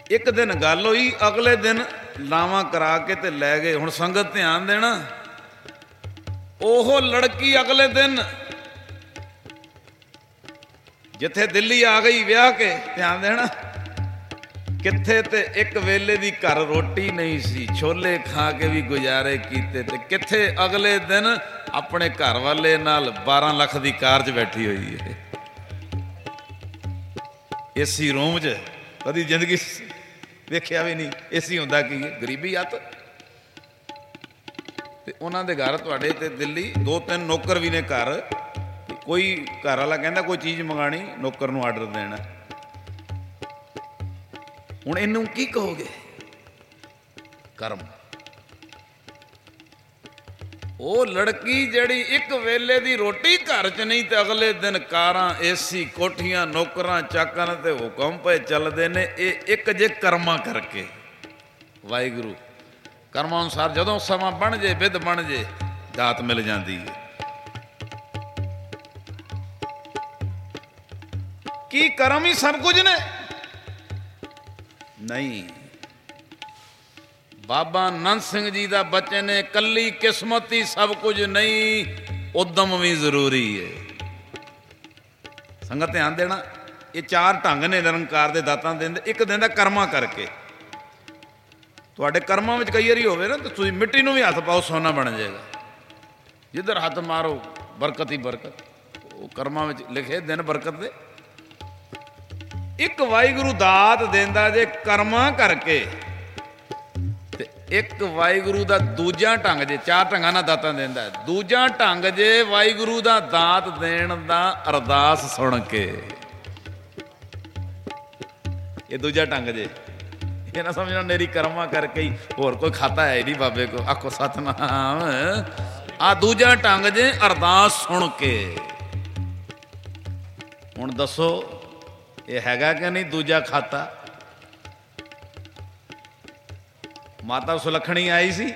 ਇੱਕ ਦਿਨ ਗੱਲ ਹੋਈ, ਅਗਲੇ ਦਿਨ ਲਾਵਾਂ ਕਰਾ ਕੇ ਤੇ ਲੈ ਗਏ। ਹੁਣ ਸੰਗਤ ਧਿਆਨ ਦੇਣਾ, ਉਹ ਲੜਕੀ ਅਗਲੇ ਦਿਨ ਜਿੱਥੇ ਦਿੱਲੀ ਆ ਗਈ ਵਿਆਹ ਕੇ, ਧਿਆਨ ਦੇਣਾ, ਕਿੱਥੇ ਤੇ ਇੱਕ ਵੇਲੇ ਦੀ ਘਰ ਰੋਟੀ ਨਹੀਂ ਸੀ, ਛੋਲੇ ਖਾ ਕੇ ਵੀ ਗੁਜ਼ਾਰੇ ਕੀਤੇ, ਤੇ ਕਿੱਥੇ ਅਗਲੇ ਦਿਨ ਆਪਣੇ ਘਰ ਵਾਲੇ ਨਾਲ 12 ਲੱਖ ਦੀ ਕਾਰ 'ਚ ਬੈਠੀ ਹੋਈ ਹੈ, ਏਸੀ ਰੂਮ 'ਚ। ਕਦੀ ਜ਼ਿੰਦਗੀ ਵੇਖਿਆ ਵੀ ਨਹੀਂ ਏਸੀ ਹੁੰਦਾ ਕੀ ਹੈ, ਗਰੀਬੀ ਅੱਤ। ਤੇ ਉਹਨਾਂ ਦੇ ਘਰ ਤੁਹਾਡੇ ਤੇ ਦਿੱਲੀ 2-3 ਨੌਕਰ ਵੀ ਨੇ ਘਰ। ਕੋਈ ਘਰ ਵਾਲਾ ਕਹਿੰਦਾ ਕੋਈ ਚੀਜ਼ ਮੰਗਾਣੀ, ਨੌਕਰ ਨੂੰ ਆਰਡਰ ਦੇਣਾ। ਹੁਣ ਇਹਨੂੰ ਕੀ ਕਹੋਗੇ? ਕਰਮ। ਉਹ ਲੜਕੀ ਜਿਹੜੀ ਇੱਕ ਵੇਲੇ ਦੀ ਰੋਟੀ ਘਰ 'ਚ ਨਹੀਂ, ਤੇ ਅਗਲੇ ਦਿਨ ਕਾਰਾਂ, ਏਸੀ, ਕੋਠੀਆਂ, ਨੌਕਰਾਂ ਚਾਕਰਾਂ ਤੇ ਹੁਕਮ ਪਏ ਚੱਲਦੇ ਨੇ, ਇਹ ਇੱਕ ਜੇ ਕਰਮਾਂ ਕਰਕੇ। ਵਾਹਿਗੁਰੂ ਕਰਮਾਂ ਅਨੁਸਾਰ ਜਦੋਂ ਸਮਾਂ ਬਣ ਜੇ, ਵਿਧ ਬਣ ਜੇ, ਦਾਤ ਮਿਲ ਜਾਂਦੀ ਹੈ। ਕੀ ਕਰਮ ਹੀ ਸਭ ਕੁਝ ਨੇ? ਨਹੀਂ। ਬਾਬਾ ਨੰਦ ਸਿੰਘ ਜੀ ਦਾ ਬਚਨ ਨੇ, ਕੱਲੀ ਕਿਸਮਤ ਹੀ ਸਭ ਕੁਝ ਨਹੀਂ, ਉਦਮ ਵੀ ਜ਼ਰੂਰੀ ਹੈ। ਸੰਗਤ ਧਿਆਨ ਦੇਣਾ, ਇਹ 4 ਢੰਗ ਨੇ ਨਿਰੰਕਾਰ ਦੇ ਦਾਤਾਂ ਦੇਣ। ਇੱਕ ਦਿੰਦਾ ਕਰਮਾਂ ਕਰਕੇ। ਤੁਹਾਡੇ ਕਰਮਾਂ ਵਿੱਚ ਕਈ ਵਾਰੀ ਹੋਵੇ ਨਾ, ਤਾਂ ਤੁਸੀਂ ਮਿੱਟੀ ਨੂੰ ਵੀ ਹੱਥ ਪਾਓ, ਸੋਨਾ ਬਣ ਜਾਏਗਾ। ਜਿੱਧਰ ਹੱਥ ਮਾਰੋ ਬਰਕਤ ਹੀ ਬਰਕਤ। ਉਹ ਕਰਮਾਂ ਵਿੱਚ ਲਿਖੇ ਦਿਨ ਬਰਕਤ ਦੇ। ਇੱਕ ਵਾਹਿਗੁਰੂ ਦਾਤ ਦਿੰਦਾ ਜੇ ਕਰਮਾਂ ਕਰਕੇ, ਤੇ ਇੱਕ ਵਾਹਿਗੁਰੂ ਦਾ ਦੂਜਾ ਢੰਗ ਜੇ। 4 ਢੰਗਾਂ ਨਾਲ ਦਾਤਾਂ ਦਿੰਦਾ। ਦੂਜਾ ਢੰਗ ਜੇ ਵਾਹਿਗੁਰੂ ਦਾ ਦਾਤ ਦੇਣ ਦਾ ਅਰਦਾਸ ਸੁਣ ਕੇ। ਇਹ ਦੂਜਾ ਢੰਗ ਜੇ। ਇਹ ਨਾ ਸਮਝਣਾ ਮੇਰੀ ਕਰਮਾਂ ਕਰਕੇ ਹੀ, ਹੋਰ ਕੋਈ ਖਾਤਾ ਹੈ ਨਹੀਂ ਬਾਬੇ ਕੋ। ਆਖੋ ਸਤਨਾਮ। ਆ ਦੂਜਾ ਢੰਗ ਜੇ ਅਰਦਾਸ ਸੁਣ ਕੇ। ਹੁਣ ਦੱਸੋ ਇਹ ਹੈਗਾ ਕਿ ਨਹੀਂ ਦੂਜਾ ਖਾਤਾ? ਮਾਤਾ ਸੁਲੱਖਣੀ ਆਈ ਸੀ,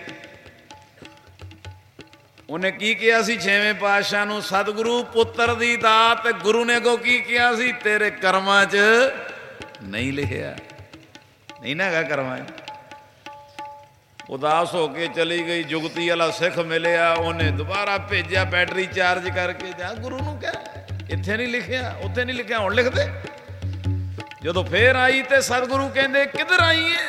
ਉਹਨੇ ਕੀ ਕਿਹਾ ਸੀ 6ਵੇਂ ਪਾਤਸ਼ਾਹ ਨੂੰ? ਸਤਿਗੁਰੂ ਪੁੱਤਰ ਦੀ ਦਾਤ। ਗੁਰੂ ਨੇ ਅੱਗੋਂ ਕੀ ਕਿਹਾ ਸੀ? ਤੇਰੇ ਕਰਮਾਂ 'ਚ ਨਹੀਂ ਲਿਖਿਆ। ਨਹੀਂ ਨਾ ਹੈਗਾ ਕਰਮਾਂ 'ਚ। ਉਦਾਸ ਹੋ ਕੇ ਚਲੀ ਗਈ। ਜੁਗਤੀ ਵਾਲਾ ਸਿੱਖ ਮਿਲਿਆ, ਉਹਨੇ ਦੁਬਾਰਾ ਭੇਜਿਆ ਬੈਟਰੀ ਚਾਰਜ ਕਰਕੇ। ਜਾ ਗੁਰੂ ਨੂੰ ਕਹਿ, ਇੱਥੇ ਨਹੀਂ ਲਿਖਿਆ, ਉੱਥੇ ਨਹੀਂ ਲਿਖਿਆ, ਹੁਣ ਲਿਖ ਦੇ। ਜਦੋਂ ਫੇਰ ਆਈ ਤੇ ਸਤਿਗੁਰੂ ਕਹਿੰਦੇ ਕਿੱਧਰ ਆਈ ਏ?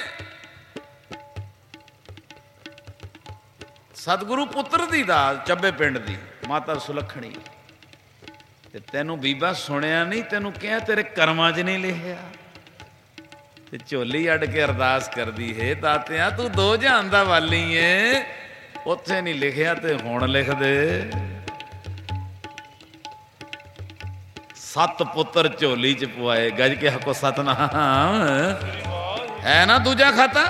ਸਤਿਗੁਰੂ ਪੁੱਤਰ ਦੀ ਦਾਤ, ਚੱਬੇ ਪਿੰਡ ਦੀ ਮਾਤਾ ਸੁਲੱਖਣੀ। ਤੇ ਤੈਨੂੰ ਬੀਬਾ ਸੁਣਿਆ ਨਹੀਂ? ਤੈਨੂੰ ਕਿਹਾ ਤੇਰੇ ਕਰਮਾਂ 'ਚ ਨਹੀਂ ਲਿਖਿਆ। ਤੇ ਝੋਲੀ ਅੱਡ ਕੇ ਅਰਦਾਸ ਕਰਦੀ ਹੈ, ਦਾਤਿਆ ਤੂੰ 2 ਜਹਾਨ ਦਾ ਵਾਲੀ ਏ, ਉੱਥੇ ਨਹੀਂ ਲਿਖਿਆ ਤੇ ਹੁਣ ਲਿਖ ਦੇ। 7 ਪੁੱਤਰ ਝੋਲੀ 'ਚ ਪਵਾਏ, ਗੱਜ ਕੇ ਹੱਕੋ ਸਤਨਾਮ। ਹੈ ਨਾ ਦੂਜਾ ਖਾਤਾ?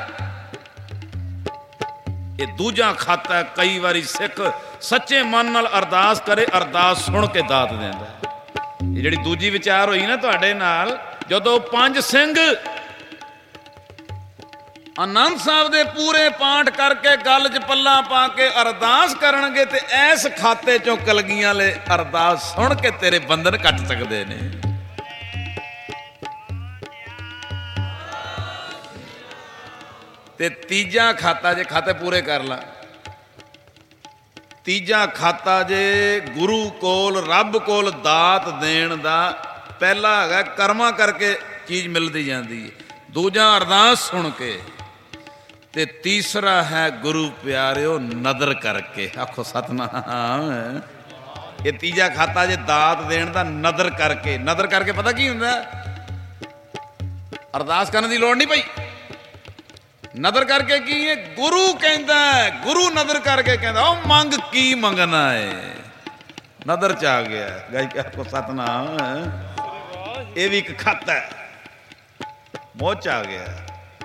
ਇਹ ਦੂਜਾ ਖਾਤਾ। ਕਈ ਵਾਰੀ ਸਿੱਖ ਸੱਚੇ ਮਨ ਨਾਲ ਅਰਦਾਸ ਕਰੇ, ਅਰਦਾਸ ਸੁਣ ਕੇ ਦਾਤ ਦਿੰਦਾ। ਇਹ ਜਿਹੜੀ ਦੂਜੀ ਵਿਚਾਰ ਹੋਈ ਨਾ ਤੁਹਾਡੇ ਨਾਲ, ਜਦੋਂ 5 ਸਿੰਘ ਆਨੰਦ ਸਾਹਿਬ ਦੇ ਪੂਰੇ ਪਾਠ ਕਰਕੇ ਗਲ 'ਚ ਪੱਲਾ ਪਾ ਕੇ ਅਰਦਾਸ ਕਰਨਗੇ, ਤੇ ਐਸ ਖਾਤੇ 'ਚੋਂ ਕਲਗੀਆਂ ਲੈ ਅਰਦਾਸ ਸੁਣ ਕੇ ਤੇਰੇ ਬੰਧਨ ਕੱਟ ਸਕਦੇ ਨੇ। ਤੇ ਤੀਜਾ ਖਾਤਾ ਜੇ, ਖਾਤੇ ਪੂਰੇ ਕਰ ਲਾ। ਤੀਜਾ ਖਾਤਾ ਜੇ ਗੁਰੂ ਕੋਲ, ਰੱਬ ਕੋਲ ਦਾਤ ਦੇਣ ਦਾ। ਪਹਿਲਾ ਹੈਗਾ ਕਰਮਾਂ ਕਰਕੇ ਚੀਜ਼ ਮਿਲਦੀ ਜਾਂਦੀ ਹੈ, ਦੂਜਾ ਅਰਦਾਸ ਸੁਣ ਕੇ, ਤੇ ਤੀਸਰਾ ਹੈ ਗੁਰੂ ਪਿਆਰਿਓ ਨਦਰ ਕਰਕੇ। ਆਖੋ ਸਤਨਾਮ। ਇਹ ਤੀਜਾ ਖਾਤਾ ਜੇ ਦਾਤ ਦੇਣ ਦਾ, ਨਦਰ ਕਰਕੇ। ਨਦਰ ਕਰਕੇ ਪਤਾ ਕੀ ਹੁੰਦਾ? ਅਰਦਾਸ ਕਰਨ ਦੀ ਲੋੜ ਨਹੀਂ ਪਈ। ਨਦਰ ਕਰਕੇ ਕੀ ਹੈ? ਗੁਰੂ ਕਹਿੰਦਾ, ਗੁਰੂ ਨਦਰ ਕਰਕੇ ਕਹਿੰਦਾ ਉਹ ਮੰਗ ਕੀ ਮੰਗਣਾ ਹੈ। ਨਦਰ 'ਚ ਆ ਗਿਆ। ਗਾਈ ਕੇ ਆਖੋ ਸਤਨਾਮ। ਇਹ ਵੀ ਇੱਕ ਖਾਤਾ ਹੈ, ਮੋਹ 'ਚ ਆ ਗਿਆ।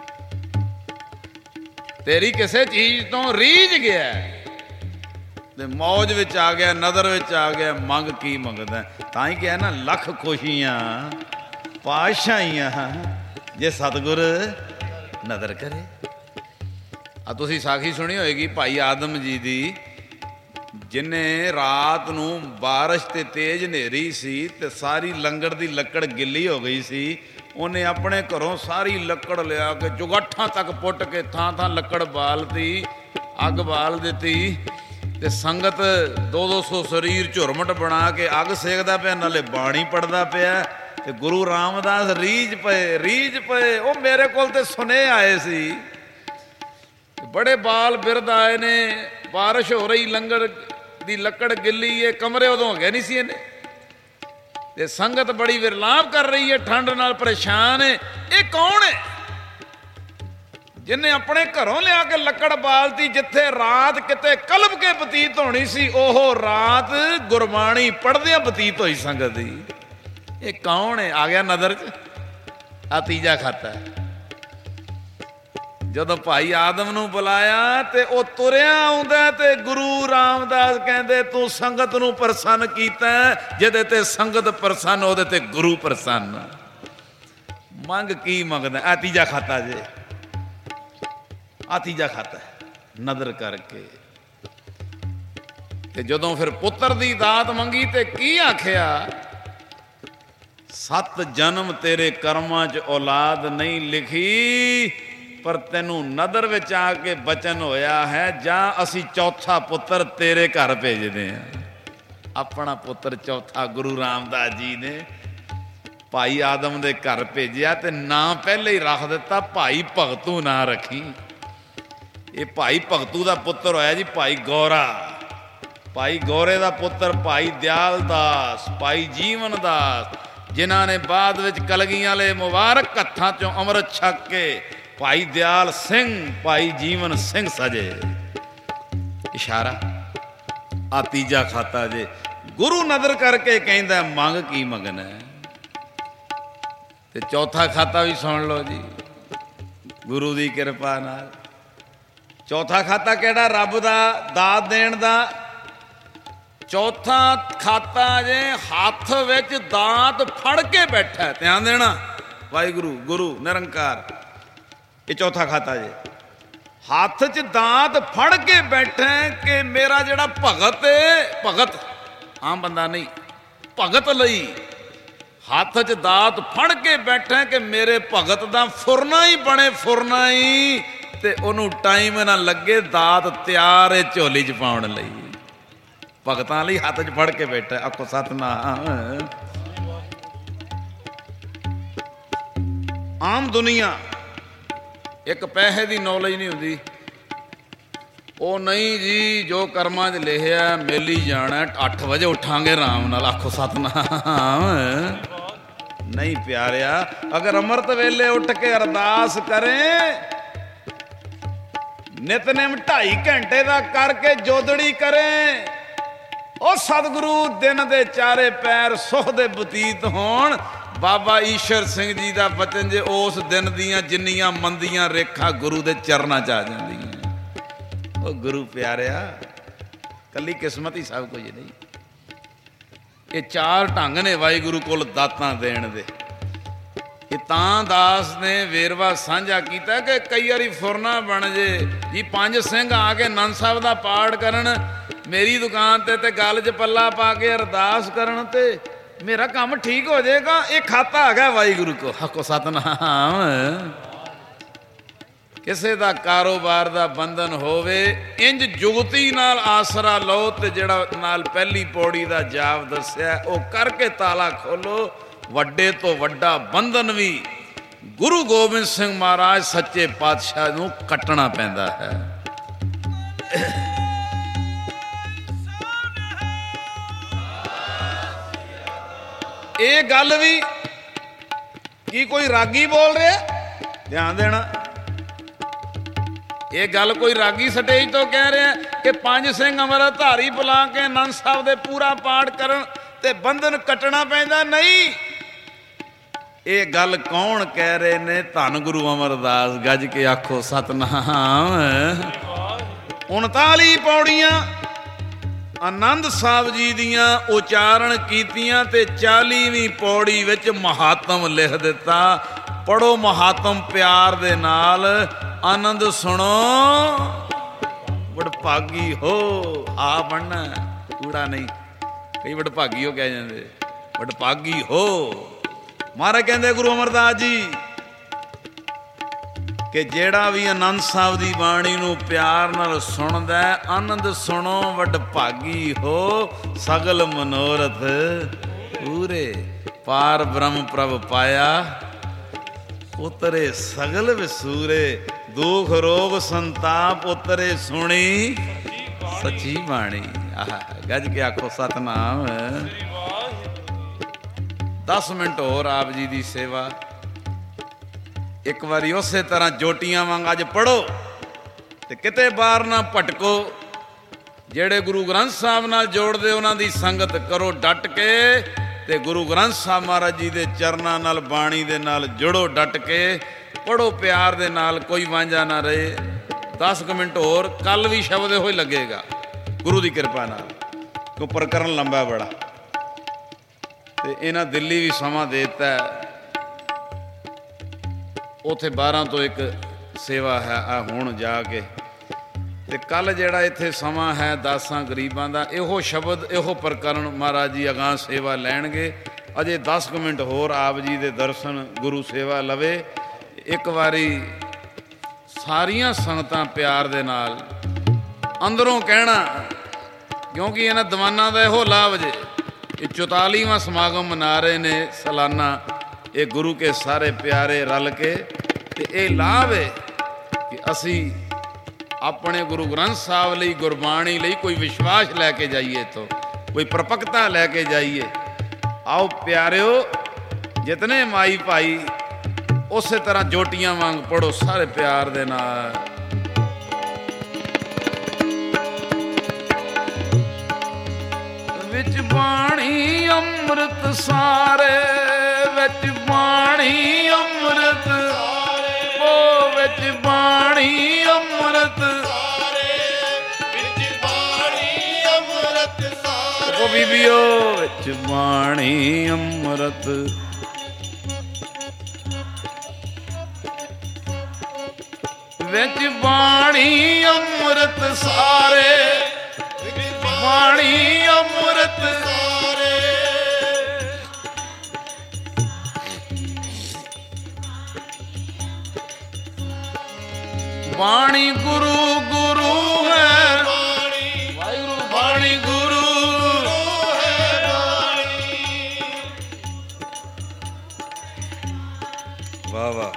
ਤੇਰੀ ਕਿਸੇ ਚੀਜ਼ ਤੋਂ ਰੀਝ ਗਿਆ ਤੇ ਮੌਜ ਵਿੱਚ ਆ ਗਿਆ, ਨਦਰ ਵਿੱਚ ਆ ਗਿਆ। ਮੰਗ ਕੀ ਮੰਗਦਾ? ਤਾਂ ਹੀ ਕਿਹਾ ਨਾ, ਲੱਖ ਖੁਸ਼ੀਆਂ ਪਾਤਸ਼ਾਹੀਆਂ ਜੇ ਸਤਿਗੁਰ ਨਦਰ ਕਰੇ। ਆ ਤੁਸੀਂ ਸਾਖੀ ਸੁਣੀ ਹੋਏਗੀ ਭਾਈ ਆਦਮ ਜੀ ਦੀ, ਜਿਹਨੇ ਰਾਤ ਨੂੰ ਬਾਰਿਸ਼ ਤੇ ਤੇਜ਼ ਹਨੇਰੀ ਸੀ ਤੇ ਸਾਰੀ ਲੰਗਰ ਦੀ ਲੱਕੜ ਗਿੱਲੀ ਹੋ ਗਈ ਸੀ। ਉਹਨੇ ਆਪਣੇ ਘਰੋਂ ਸਾਰੀ ਲੱਕੜ ਲਿਆ ਕੇ ਚੁਗਾਠਾਂ ਤੱਕ ਪੁੱਟ ਕੇ ਥਾਂ ਥਾਂ ਲੱਕੜ ਬਾਲਤੀ, ਅੱਗ ਬਾਲ ਦਿੱਤੀ ਤੇ ਸੰਗਤ 200 ਸਰੀਰ ਝੁਰਮਟ ਬਣਾ ਕੇ ਅੱਗ ਸੇਕਦਾ ਪਿਆ, ਨਾਲੇ ਬਾਣੀ ਪੜਦਾ ਪਿਆ ਤੇ ਗੁਰੂ ਰਾਮਦਾਸ ਰੀਝ ਪਏ। ਉਹ ਮੇਰੇ ਕੋਲ ਤੇ ਸੁਨੇ ਆਏ ਸੀ, ਬੜੇ ਬਾਲ ਬਿਰਧ ਆਏ ਨੇ, ਬਾਰਿਸ਼ ਹੋ ਰਹੀ, ਲੰਗਰ ਦੀ ਲੱਕੜ ਗਿੱਲੀ ਏ, ਕਮਰੇ ਉਦੋਂ ਹੋ ਗਏ ਨਹੀਂ ਸੀ ਇਹਨੇ, ਤੇ ਸੰਗਤ ਬੜੀ ਵਿਰਲਾਪ ਕਰ ਰਹੀ ਹੈ, ਠੰਡ ਨਾਲ ਪਰੇਸ਼ਾਨ ਹੈ। ਇਹ ਕੌਣ ਹੈ ਜਿਹਨੇ ਆਪਣੇ ਘਰੋਂ ਲਿਆ ਕੇ ਲੱਕੜ ਬਾਲਤੀ? ਜਿੱਥੇ ਰਾਤ ਕਿਤੇ ਕਲਪ ਕੇ ਬਤੀਤ ਹੋਣੀ ਸੀ, ਉਹ ਰਾਤ ਗੁਰਬਾਣੀ ਪੜ੍ਹਦਿਆਂ ਬਤੀਤ ਹੋਈ ਸੰਗਤ ਦੀ। ਇਹ ਕੌਣ ਹੈ? ਆ ਗਿਆ ਨਜ਼ਰ 'ਚ। ਆ ਤੀਜਾ ਖਾਤਾ ਹੈ। ਜਦੋਂ ਭਾਈ ਆਦਮ ਨੂੰ ਬੁਲਾਇਆ ਤੇ ਉਹ ਤੁਰਿਆ ਆਉਂਦਾ ਤੇ ਗੁਰੂ ਰਾਮਦਾਸ ਕਹਿੰਦੇ ਤੂੰ ਸੰਗਤ ਨੂੰ ਪ੍ਰਸੰਨ ਕੀਤਾ, ਜਿਹਦੇ ਤੇ ਸੰਗਤ ਪ੍ਰਸੰਨ ਉਹਦੇ ਤੇ ਗੁਰੂ ਪ੍ਰਸੰਨ। ਮੰਗ ਕੀ ਮੰਗਦਾ? ਆ ਤੀਜਾ ਖਾਤਾ ਜੇ, ਆ ਤੀਜਾ ਖਾਤਾ ਨਦਰ ਕਰਕੇ। ਤੇ ਜਦੋਂ ਫਿਰ ਪੁੱਤਰ ਦੀ ਦਾਤ ਮੰਗੀ ਤੇ ਕੀ ਆਖਿਆ? 7 ਜਨਮ ਤੇਰੇ ਕਰਮਾਂ 'ਚ ਔਲਾਦ ਨਹੀਂ ਲਿਖੀ, ਪਰ ਤੈਨੂੰ ਨਦਰ ਵਿੱਚ ਆ ਕੇ ਬਚਨ ਹੋਇਆ ਹੈ, ਜਾਂ ਅਸੀਂ ਚੌਥਾ ਪੁੱਤਰ ਤੇਰੇ ਘਰ ਭੇਜਦੇ ਹਾਂ। ਆਪਣਾ ਪੁੱਤਰ ਚੌਥਾ ਗੁਰੂ ਰਾਮਦਾਸ ਜੀ ਨੇ ਭਾਈ ਆਦਮ ਦੇ ਘਰ ਭੇਜਿਆ ਤੇ ਨਾਂ ਪਹਿਲੇ ਹੀ ਰੱਖ ਦਿੱਤਾ, ਭਾਈ ਭਗਤੂ ਨਾਂ ਰੱਖੀ। ਇਹ ਭਾਈ ਭਗਤੂ ਦਾ ਪੁੱਤਰ ਹੋਇਆ ਜੀ ਭਾਈ ਗੌਰਾ। ਭਾਈ ਗੌਰੇ ਦਾ ਪੁੱਤਰ ਭਾਈ ਦਿਆਲ ਦਾਸ, ਭਾਈ ਜੀਵਨ ਦਾਸ, ਜਿਨ੍ਹਾਂ ਨੇ ਬਾਅਦ ਵਿੱਚ ਕਲਗੀਆਂ ਵਾਲੇ ਮੁਬਾਰਕ ਹੱਥਾਂ 'ਚੋਂ ਅੰਮ੍ਰਿਤ ਛਕ ਕੇ ਭਾਈ ਦਿਆਲ ਸਿੰਘ, ਭਾਈ ਜੀਵਨ ਸਿੰਘ ਸਜੇ। ਇਸ਼ਾਰਾ। ਆ ਤੀਜਾ ਖਾਤਾ ਜੇ। ਗੁਰੂ ਨਦਰ ਕਰਕੇ ਕਹਿੰਦਾ ਮੰਗ ਕੀ ਮੰਗਣਾ। ਤੇ ਚੌਥਾ ਖਾਤਾ ਵੀ ਸੁਣ ਲਓ ਜੀ, ਗੁਰੂ ਦੀ ਕਿਰਪਾ ਨਾਲ। ਚੌਥਾ ਖਾਤਾ ਕਿਹੜਾ? ਰੱਬ ਦਾ ਦਾਤ ਦੇਣ ਦਾ। ਚੌਥਾ ਖਾਤਾ ਜੇ ਹੱਥ ਵਿੱਚ ਦਾਤ ਫੜ ਕੇ ਬੈਠਾ। ਧਿਆਨ ਦੇਣਾ, ਵਾਹਿਗੁਰੂ ਗੁਰੂ ਨਿਰੰਕਾਰ। ਇਹ ਚੌਥਾ ਖਾਤਾ ਜੇ। ਹੱਥ 'ਚ ਦਾਤ ਫੜ ਕੇ ਬੈਠਾ ਕਿ ਮੇਰਾ ਜਿਹੜਾ ਭਗਤ ਹੈ, ਭਗਤ ਆਮ ਬੰਦਾ ਨਹੀਂ, ਭਗਤ ਲਈ ਹੱਥ 'ਚ ਦਾਤ ਫੜ ਕੇ ਬੈਠਾ ਕਿ ਮੇਰੇ ਭਗਤ ਦਾ ਫੁਰਨਾ ਹੀ ਬਣੇ, ਫੁਰਨਾ ਹੀ, ਤੇ ਉਹਨੂੰ ਟਾਈਮ ਨਾ ਲੱਗੇ, ਦਾਤ ਤਿਆਰ ਹੈ ਝੋਲੀ 'ਚ ਪਾਉਣ ਲਈ। ਭਗਤਾਂ ਲਈ ਹੱਥ 'ਚ ਫੜ ਕੇ ਬੈਠਾ। ਆਖੋ ਸਤਿਨਾਮ। ਆਮ ਦੁਨੀਆ ਇੱਕ ਪੈਸੇ ਦੀ ਨੌਲੇਜ ਨਹੀਂ ਹੁੰਦੀ। ਉਹ ਨਹੀਂ ਜੀ, ਜੋ ਕਰਮਾਂ 'ਚ ਲਿਖਿਆ ਮਿਲ ਹੀ ਜਾਣਾ, 8 ਵਜੇ ਉੱਠਾਂਗੇ ਆਰਾਮ ਨਾਲ। ਆਖੋ ਸਤਿਨਾਮ। ਨਹੀਂ ਪਿਆਰਿਆ, ਅਗਰ ਅੰਮ੍ਰਿਤ ਵੇਲੇ ਉੱਠ ਕੇ ਅਰਦਾਸ ਕਰੇ, ਨਿਤਨੇਮ 2.5 ਘੰਟੇ ਦਾ ਕਰਕੇ ਜੋਦੜੀ ਕਰੇ, ਉਹ ਸਤਿਗੁਰੂ ਦਿਨ ਦੇ ਚਾਰੇ ਪੈਰ ਸੁਖ ਦੇ ਬਤੀਤ ਹੋਣ। ਬਾਬਾ ਈਸ਼ਰ ਸਿੰਘ ਜੀ ਦਾ ਬਚਨ ਜੇ, ਉਸ ਦਿਨ ਦੀਆਂ ਜਿੰਨੀਆਂ ਮੰਦੀਆਂ ਰੇਖਾ ਗੁਰੂ ਦੇ ਚਰਨਾਂ 'ਚ ਆ ਜਾਂਦੀਆਂ। ਉਹ ਗੁਰੂ ਪਿਆਰਿਆ, ਕੱਲੀ ਕਿਸਮਤ ਹੀ ਸਭ ਕੁਝ ਨਹੀਂ। ਇਹ 4 ਢੰਗ ਨੇ ਵਾਹਿਗੁਰੂ ਕੋਲ ਦਾਤਾਂ ਦੇਣ ਦੇ। ਇਹ ਤਾਂ ਦਾਸ ਨੇ ਵੇਰਵਾ ਸਾਂਝਾ ਕੀਤਾ ਕਿ ਕਈ ਵਾਰੀ ਫੁਰਨਾ ਬਣ ਜੇ ਜੀ। 5 ਸਿੰਘ ਆ ਕੇ ਆਨੰਦ ਸਾਹਿਬ ਦਾ ਪਾਠ ਕਰਨ ਮੇਰੀ ਦੁਕਾਨ ਤੇ ਗੱਲ 'ਚ ਪੱਲਾ ਪਾ ਕੇ ਅਰਦਾਸ ਕਰਨ ਤੇ ਮੇਰਾ ਕੰਮ ਠੀਕ ਹੋ ਜਾਏਗਾ। ਇਹ ਖਾਤਾ ਹੈਗਾ ਵਾਹਿਗੁਰੂ ਕੋ। ਹੱਕੋ ਸਤਿਨਾਮ। ਕਿਸੇ ਦਾ ਕਾਰੋਬਾਰ ਦਾ ਬੰਧਨ ਹੋਵੇ, ਇੰਜ ਜੁਗਤੀ ਨਾਲ ਆਸਰਾ ਲਓ ਤੇ ਜਿਹੜਾ ਨਾਲ ਪਹਿਲੀ ਪੌੜੀ ਦਾ ਜਾਪ ਦੱਸਿਆ ਉਹ ਕਰਕੇ ਤਾਲਾ ਖੋਲੋ। ਵੱਡੇ ਤੋਂ ਵੱਡਾ ਬੰਧਨ ਵੀ ਗੁਰੂ ਗੋਬਿੰਦ ਸਿੰਘ ਮਹਾਰਾਜ ਸੱਚੇ ਪਾਤਸ਼ਾਹ ਨੂੰ ਕੱਟਣਾ ਪੈਂਦਾ ਹੈ। ਇਹ ਗੱਲ ਵੀ ਕੀ ਕੋਈ ਰਾਗੀ ਬੋਲ ਰਿਹਾ? ਧਿਆਨ ਦੇਣਾ, ਇਹ ਗੱਲ ਕੋਈ ਰਾਗੀ ਸਟੇਜ ਤੋਂ ਕਹਿ ਰਿਹਾ ਕਿ 5 ਸਿੰਘ ਅੰਮ੍ਰਿਤ ਧਾਰੀ ਬੁਲਾ ਕੇ ਆਨੰਦ ਸਾਹਿਬ ਦੇ ਪੂਰਾ ਪਾਠ ਕਰਨ ਤੇ ਬੰਧਨ ਕੱਟਣਾ ਪੈਂਦਾ? ਨਹੀਂ। ਇਹ ਗੱਲ ਕੌਣ ਕਹਿ ਰਹੇ ਨੇ? ਧੰਨ ਗੁਰੂ ਅਮਰਦਾਸ। ਗੱਜ ਕੇ ਆਖੋ ਸਤਿਨਾਮ। 39 ਪੌੜੀਆਂ ਆਨੰਦ ਸਾਹਿਬ ਜੀ ਦੀਆਂ ਉਚਾਰਨ ਕੀਤੀਆਂ ਤੇ 40ਵੀਂ ਪੌੜੀ ਵਿੱਚ ਮਹਾਤਮ ਲਿਖ ਦਿੱਤਾ। ਪੜੋ ਮਹਾਤਮ ਪਿਆਰ ਦੇ ਨਾਲ, ਆਨੰਦ ਸੁਣੋ। ਵਡਭਾਗੀ ਹੋ, ਆ ਬਣਨਾ ਕੂੜਾ ਨਹੀਂ। ਕਈ ਵਡਭਾਗੀ ਹੋ ਕਹਿ ਜਾਂਦੇ। ਵਡਭਾਗੀ ਹੋ, ਮਹਾਰਾਜ ਕਹਿੰਦੇ ਗੁਰੂ ਅਮਰਦਾਸ ਜੀ ਕਿ ਜਿਹੜਾ ਵੀ ਆਨੰਦ ਸਾਹਿਬ ਦੀ ਬਾਣੀ ਨੂੰ ਪਿਆਰ ਨਾਲ ਸੁਣਦਾ, ਆਨੰਦ ਸੁਣੋ ਵਡ ਭਾਗੀ ਹੋ, ਸਗਲ ਮਨੋਰਥ ਪੂਰੇ। ਪਾਰ ਬ੍ਰਹਮ ਪ੍ਰਭ ਪਾਇਆ, ਉਤਰੇ ਸਗਲ ਵਿਸੂਰੇ। ਦੁਖ ਰੋਗ ਸੰਤਾਪ ਉਤਰੇ ਸੁਣੀ ਸੱਚੀ ਬਾਣੀ। ਆਹ ਗੱਜ ਕੇ ਆਖੋ ਸਤਨਾਮ। 10 ਮਿੰਟ ਹੋਰ ਆਪ ਜੀ ਦੀ ਸੇਵਾ। ਇੱਕ ਵਾਰੀ ਉਸੇ ਤਰ੍ਹਾਂ ਜੋਟੀਆਂ ਵਾਂਗ ਅੱਜ ਪੜ੍ਹੋ ਤੇ ਕਿਤੇ ਬਾਹਰ ਨਾ ਭਟਕੋ। ਜਿਹੜੇ ਗੁਰੂ ਗ੍ਰੰਥ ਸਾਹਿਬ ਨਾਲ ਜੋੜਦੇ ਉਹਨਾਂ ਦੀ ਸੰਗਤ ਕਰੋ ਡਟ ਕੇ, ਤੇ ਗੁਰੂ ਗ੍ਰੰਥ ਸਾਹਿਬ ਮਹਾਰਾਜ ਜੀ ਦੇ ਚਰਨਾਂ ਨਾਲ, ਬਾਣੀ ਦੇ ਨਾਲ ਜੁੜੋ ਡਟ ਕੇ, ਪੜ੍ਹੋ ਪਿਆਰ ਦੇ ਨਾਲ, ਕੋਈ ਵਾਂਝਾ ਨਾ ਰਹੇ। 10 ਮਿੰਟ ਹੋਰ, ਕੱਲ ਵੀ ਸ਼ਬਦ ਇਹੋ ਹੀ ਲੱਗੇਗਾ ਗੁਰੂ ਦੀ ਕਿਰਪਾ ਨਾਲ, ਕਿਉਂ ਪ੍ਰਕਰਨ ਲੰਬਾ ਬੜਾ। ਤੇ ਇਹਨਾਂ ਦਿੱਲੀ ਵੀ ਸਮਾਂ ਦੇ ਦਿੱਤਾ, ਉੱਥੇ 12 ਤੋਂ 1 ਸੇਵਾ ਹੈ ਆ ਹੁਣ ਜਾ ਕੇ। ਤੇ ਕੱਲ ਜਿਹੜਾ ਇੱਥੇ ਸਮਾਂ ਹੈ ਦਾਸਾਂ ਗਰੀਬਾਂ ਦਾ, ਇਹੋ ਸ਼ਬਦ ਇਹੋ ਪ੍ਰਕਰਨ ਮਹਾਰਾਜ ਜੀ ਅਗਾਂਹ ਸੇਵਾ ਲੈਣਗੇ। ਅਜੇ 10 ਮਿੰਟ ਹੋਰ ਆਪ ਜੀ ਦੇ ਦਰਸ਼ਨ, ਗੁਰੂ ਸੇਵਾ ਲਵੇ। ਇੱਕ ਵਾਰੀ ਸਾਰੀਆਂ ਸੰਗਤਾਂ ਪਿਆਰ ਦੇ ਨਾਲ ਅੰਦਰੋਂ ਕਹਿਣਾ, ਕਿਉਂਕਿ ਇਹਨਾਂ ਦੀਵਾਨਾਂ ਦਾ ਇਹੋ ਲਾਭ ਜੇ। ਇਹ 44ਵਾਂ ਸਮਾਗਮ ਮਨਾ ਰਹੇ ਨੇ ਸਾਲਾਨਾ, ਇਹ ਗੁਰੂ ਕੇ ਸਾਰੇ ਪਿਆਰੇ ਰਲ ਕੇ। ਤੇ ਇਹ ਲਾਭ ਹੈ ਕਿ ਅਸੀਂ ਆਪਣੇ ਗੁਰੂ ਗ੍ਰੰਥ ਸਾਹਿਬ ਲਈ, ਗੁਰਬਾਣੀ ਲਈ ਕੋਈ ਵਿਸ਼ਵਾਸ ਲੈ ਕੇ ਜਾਈਏ, ਇੱਥੋਂ ਕੋਈ ਪ੍ਰਪੱਕਤਾ ਲੈ ਕੇ ਜਾਈਏ। ਆਓ ਪਿਆਰਿਓ, ਜਿਤਨੇ ਮਾਈ ਭਾਈ ਉਸੇ ਤਰ੍ਹਾਂ ਜੋਟੀਆਂ ਵਾਂਗ ਪੜੋ ਸਾਰੇ ਪਿਆਰ ਦੇ ਨਾਲ। ਵਿੱਚ ਬਾਣੀ ਅੰਮ੍ਰਿਤ ਸਾਰੇ, ਵਿੱਚ ਬਾਣੀ ਅੰਮ੍ਰਿਤ ਸਾਰੇ, ਉਹ ਵਿੱਚ ਬਾਣੀ ਅੰਮ੍ਰਿਤ ਸਾਰੇ, ਵਿੱਚ ਬਾਣੀ ਅੰਮ੍ਰਿਤ ਸਾਰੇ, ਉਹ ਬੀਬੀਓ ਵਿੱਚ ਬਾਣੀ ਅੰਮ੍ਰਿਤ। ਵਿੱਚ ਬਾਣੀ ਅੰਮ੍ਰਿਤ ਸਾਰੇ, ਵਿੱਚ ਬਾਣੀ ਅੰਮ੍ਰਿਤ ਸਾਰੇ। ਬਾਣੀ ਗੁਰੂ ਗੁਰੂ ਹੈ ਵਾਹਿਗੁਰੂ, ਬਾਣੀ ਗੁਰੂ ਹੈ ਬਾਣੀ। ਵਾਹ ਵਾਹ।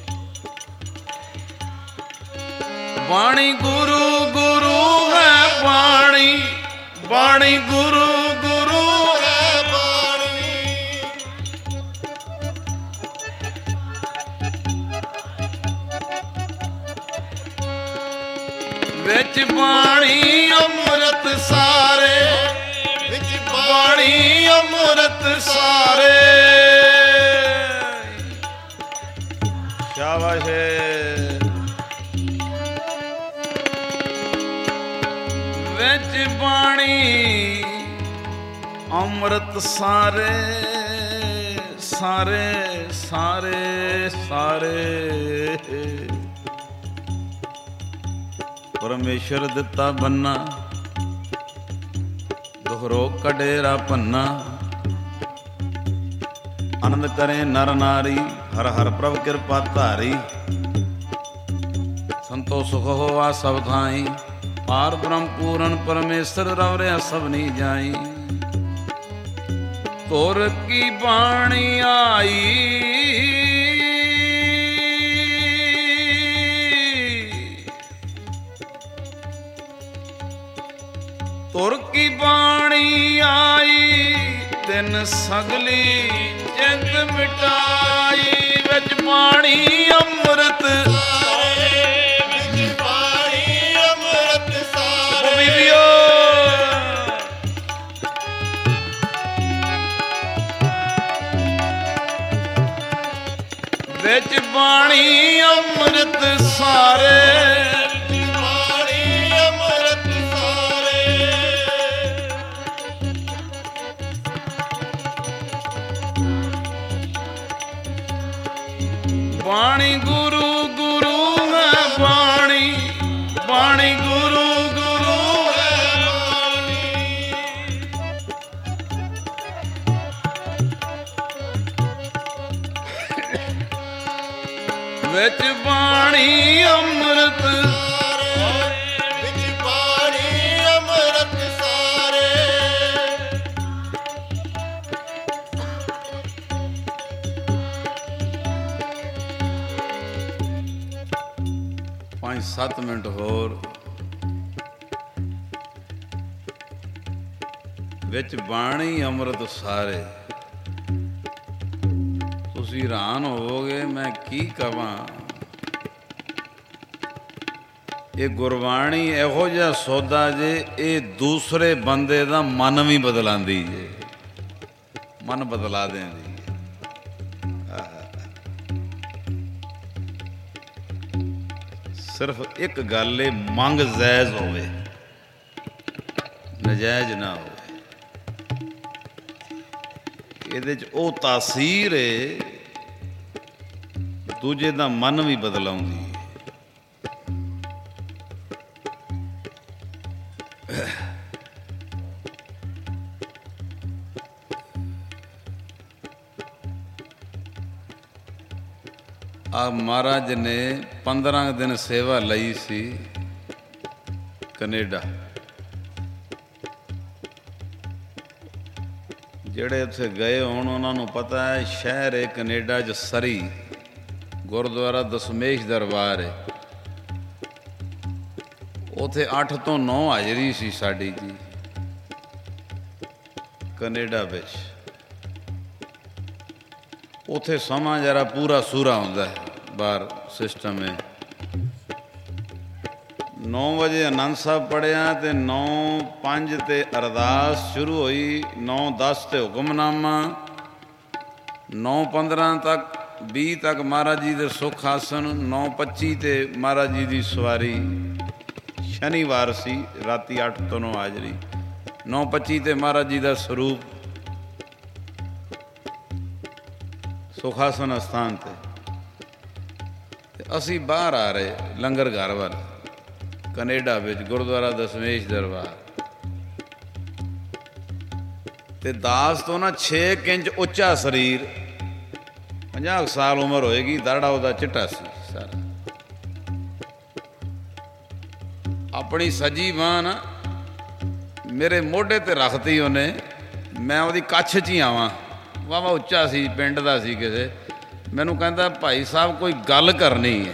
ਬਾਣੀ ਗੁਰੂ ਗੁਰੂ ਹੈ ਬਾਣੀ, ਬਾਣੀ ਗੁਰੂ ਗੁਰੂ ਹੈ ਬਾਣੀ। ਵਿੱਚ ਬਾਣੀ ਅੰਮ੍ਰਿਤ ਸਾਰੇ, ਵਿੱਚ ਬਾਣੀ ਅੰਮ੍ਰਿਤ ਸਾਰੇ। ਸ਼ਾਬਾਸ਼। ਵਿੱਚ ਬਾਣੀ ਅੰਮ੍ਰਿਤ ਸਾਰੇ, ਸਾਰੇ ਸਾਰੇ ਸਾਰੇ। ਪਰਮੇਸ਼ਰ ਦਿੱਤਾ ਬੰਨਾ, ਦੁਖ ਰੋਗ ਕਡੇਰਾ ਭੰਨਾ। ਆਨੰਦ ਕਰੇ ਨਰ ਨਾਰੀ, ਹਰ ਹਰ ਪ੍ਰਭ ਕਿਰਪਾ ਧਾਰੀ। ਸੰਤੋ ਸੁਖ ਹੋਆ ਸਭ ਥਾਈ, ਪਾਰ ਬ੍ਰਹਮ ਪੂਰਨ ਪਰਮੇਸ਼ਰ ਰਵ ਰਿਹਾ ਸਭਨੀ ਜਾਈ। ਤੁਰ ਕੀ ਬਾਣੀ ਆਈ, ਤੁਰ ਕੀ ਬਾਣੀ ਆਈ, ਤਿਨ ਸਗਲੀ ਜਿੰਦ ਮਿਟਾਈ। ਵਿੱਚ ਬਾਣੀ ਅੰਮ੍ਰਿਤ ਸਾਰੇ, ਵਿੱਚ ਬਾਣੀ ਅੰਮ੍ਰਿਤ ਸਾਰੇ। ਬੀਬੀਓ ਵਿੱਚ ਬਾਣੀ ਅੰਮ੍ਰਿਤ ਸਾਰੇ, ਬਾਣੀ ਅੰਮ੍ਰਿਤ ਸਾਰੇ। ਬਾਣੀ ਗੁਰੂ ਗੁਰੂ ਹੈ ਬਾਣੀ, ਬਾਣੀ ਗੁਰੂ ਗੁਰੂ ਹੈ ਬਾਣੀ। ਵਿੱਚ ਬਾਣੀ ਅੰਮ੍ਰਿਤ ਵਿੱਚ ਬਾਣੀ ਅੰਮ੍ਰਿਤ ਸਾਰੇ। 5-7 ਮਿੰਟ ਹੋਰ। ਵਿੱਚ ਬਾਣੀ ਅੰਮ੍ਰਿਤ ਸਾਰੇ। ਤੁਸੀਂ ਹੈਰਾਨ ਹੋਵੋਗੇ ਮੈਂ ਕੀ ਕਵਾਂ। ਇਹ ਗੁਰਬਾਣੀ ਇਹੋ ਜਿਹਾ ਸੌਦਾ ਜੇ, ਇਹ ਦੂਸਰੇ ਬੰਦੇ ਦਾ ਮਨ ਵੀ ਬਦਲਾਉਂਦੀ ਜੇ, ਮਨ ਬਦਲਾ ਦਿੰਦੀ। ਸਿਰਫ ਇੱਕ ਗੱਲ ਏ, ਮੰਗ ਜਾਇਜ਼ ਹੋਵੇ, ਨਜਾਇਜ਼ ਨਾ ਹੋਵੇ। ਇਹਦੇ 'ਚ ਉਹ ਤਾਸੀਰ ਏ, ਦੂਜੇ ਦਾ ਮਨ ਵੀ ਬਦਲਾਉਂਦੀ। ਆ ਮਹਾਰਾਜ ਨੇ 15 ਦਿਨ ਸੇਵਾ ਲਈ ਸੀ ਕੈਨੇਡਾ। ਜਿਹੜੇ ਉੱਥੇ ਗਏ ਹੋਣ ਉਹਨਾਂ ਨੂੰ ਪਤਾ ਹੈ, ਸ਼ਹਿਰ ਹੈ ਕੈਨੇਡਾ 'ਚ ਸਰੀ, ਗੁਰਦੁਆਰਾ ਦਸਮੇਸ਼ ਦਰਬਾਰ ਹੈ। ਉੱਥੇ 8 ਤੋਂ 9 ਹਾਜ਼ਰੀ ਸੀ ਸਾਡੀ ਜੀ ਕੈਨੇਡਾ ਵਿੱਚ। ਉੱਥੇ ਸਮਾਂ ਜਰਾ ਪੂਰਾ ਸੂਰਾ ਹੁੰਦਾ ਹੈ, ਬਾਹਰ ਸਿਸਟਮ ਹੈ। 9 ਵਜੇ ਆਨੰਦ ਸਾਹਿਬ ਪੜ੍ਹਿਆ ਅਤੇ 9:05 'ਤੇ ਅਰਦਾਸ ਸ਼ੁਰੂ ਹੋਈ। 9:10 'ਤੇ ਹੁਕਮਨਾਮਾ, 9:15 ਤੱਕ 20 ਤੱਕ ਮਹਾਰਾਜ ਜੀ ਦੇ ਸੁੱਖ ਆਸਣ, 9:25 'ਤੇ ਮਹਾਰਾਜ ਜੀ ਦੀ ਸਵਾਰੀ। ਸ਼ਨੀਵਾਰ ਸੀ, ਰਾਤੀ 8 ਤੋਂ 9 ਹਾਜ਼ਰੀ। 9:25 'ਤੇ ਮਹਾਰਾਜ ਜੀ ਦਾ ਸਰੂਪ ਸੁਖਾਸਨ ਅਸਥਾਨ 'ਤੇ। ਅਸੀਂ ਬਾਹਰ ਆ ਰਹੇ ਲੰਗਰ ਘਰ ਵੱਲ ਕੈਨੇਡਾ ਵਿੱਚ, ਗੁਰਦੁਆਰਾ ਦਸਮੇਸ਼ ਦਰਬਾਰ। ਤੇ ਦਾਸ ਤੋਂ ਨਾ 6 ਇੰਚ ਉੱਚਾ ਸਰੀਰ, 50 ਸਾਲ ਉਮਰ ਹੋਏਗੀ, ਦਾੜਾ ਉਹਦਾ ਚਿੱਟਾ ਸੀ ਸਾਰਾ। ਆਪਣੀ ਸੱਜੀ ਬਾਂਹ ਨਾ ਮੇਰੇ ਮੋਢੇ 'ਤੇ ਰੱਖਤੀ ਉਹਨੇ। ਮੈਂ ਉਹਦੀ ਕੱਛ 'ਚ ਹੀ ਆਵਾਂ, ਵਾਹਵਾ ਉੱਚਾ ਸੀ, ਪਿੰਡ ਦਾ ਸੀ ਕਿਸੇ। ਮੈਨੂੰ ਕਹਿੰਦਾ ਭਾਈ ਸਾਹਿਬ ਕੋਈ ਗੱਲ ਕਰਨੀ ਹੈ,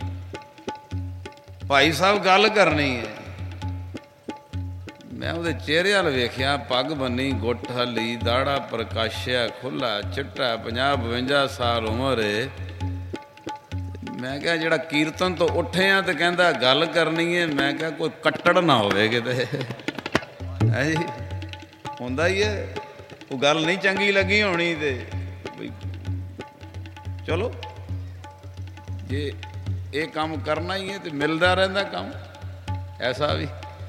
ਭਾਈ ਸਾਹਿਬ ਗੱਲ ਕਰਨੀ ਹੈ। ਮੈਂ ਉਹਦੇ ਚਿਹਰੇ ਵੱਲ ਵੇਖਿਆ, ਪੱਗ ਬੰਨੀ, ਗੁੱਟ ਹਲੀ, ਦਾੜਾ ਪ੍ਰਕਾਸ਼ਿਆ, ਖੁੱਲ੍ਹਾ ਚਿੱਟਾ, 50-52 ਸਾਲ ਉਮਰ ਹੈ। ਮੈਂ ਕਿਹਾ ਜਿਹੜਾ ਕੀਰਤਨ ਤੋਂ ਉੱਠਿਆ ਤੇ ਕਹਿੰਦਾ ਗੱਲ ਕਰਨੀ ਹੈ। ਮੈਂ ਕਿਹਾ ਕੋਈ ਕੱਟੜ ਨਾ ਹੋਵੇ ਕਿਤੇ, ਹੈ ਜੀ, ਹੁੰਦਾ ਹੀ ਹੈ। ਉਹ ਗੱਲ ਨਹੀਂ ਚੰਗੀ ਲੱਗੀ ਹੋਣੀ ਤੇ ਬਈ ਚਲੋ, ਜੇ ਇਹ ਕੰਮ ਕਰਨਾ ਹੀ ਹੈ ਤੇ ਮਿਲਦਾ ਰਹਿੰਦਾ ਕੰਮ ਐਸਾ ਵੀ।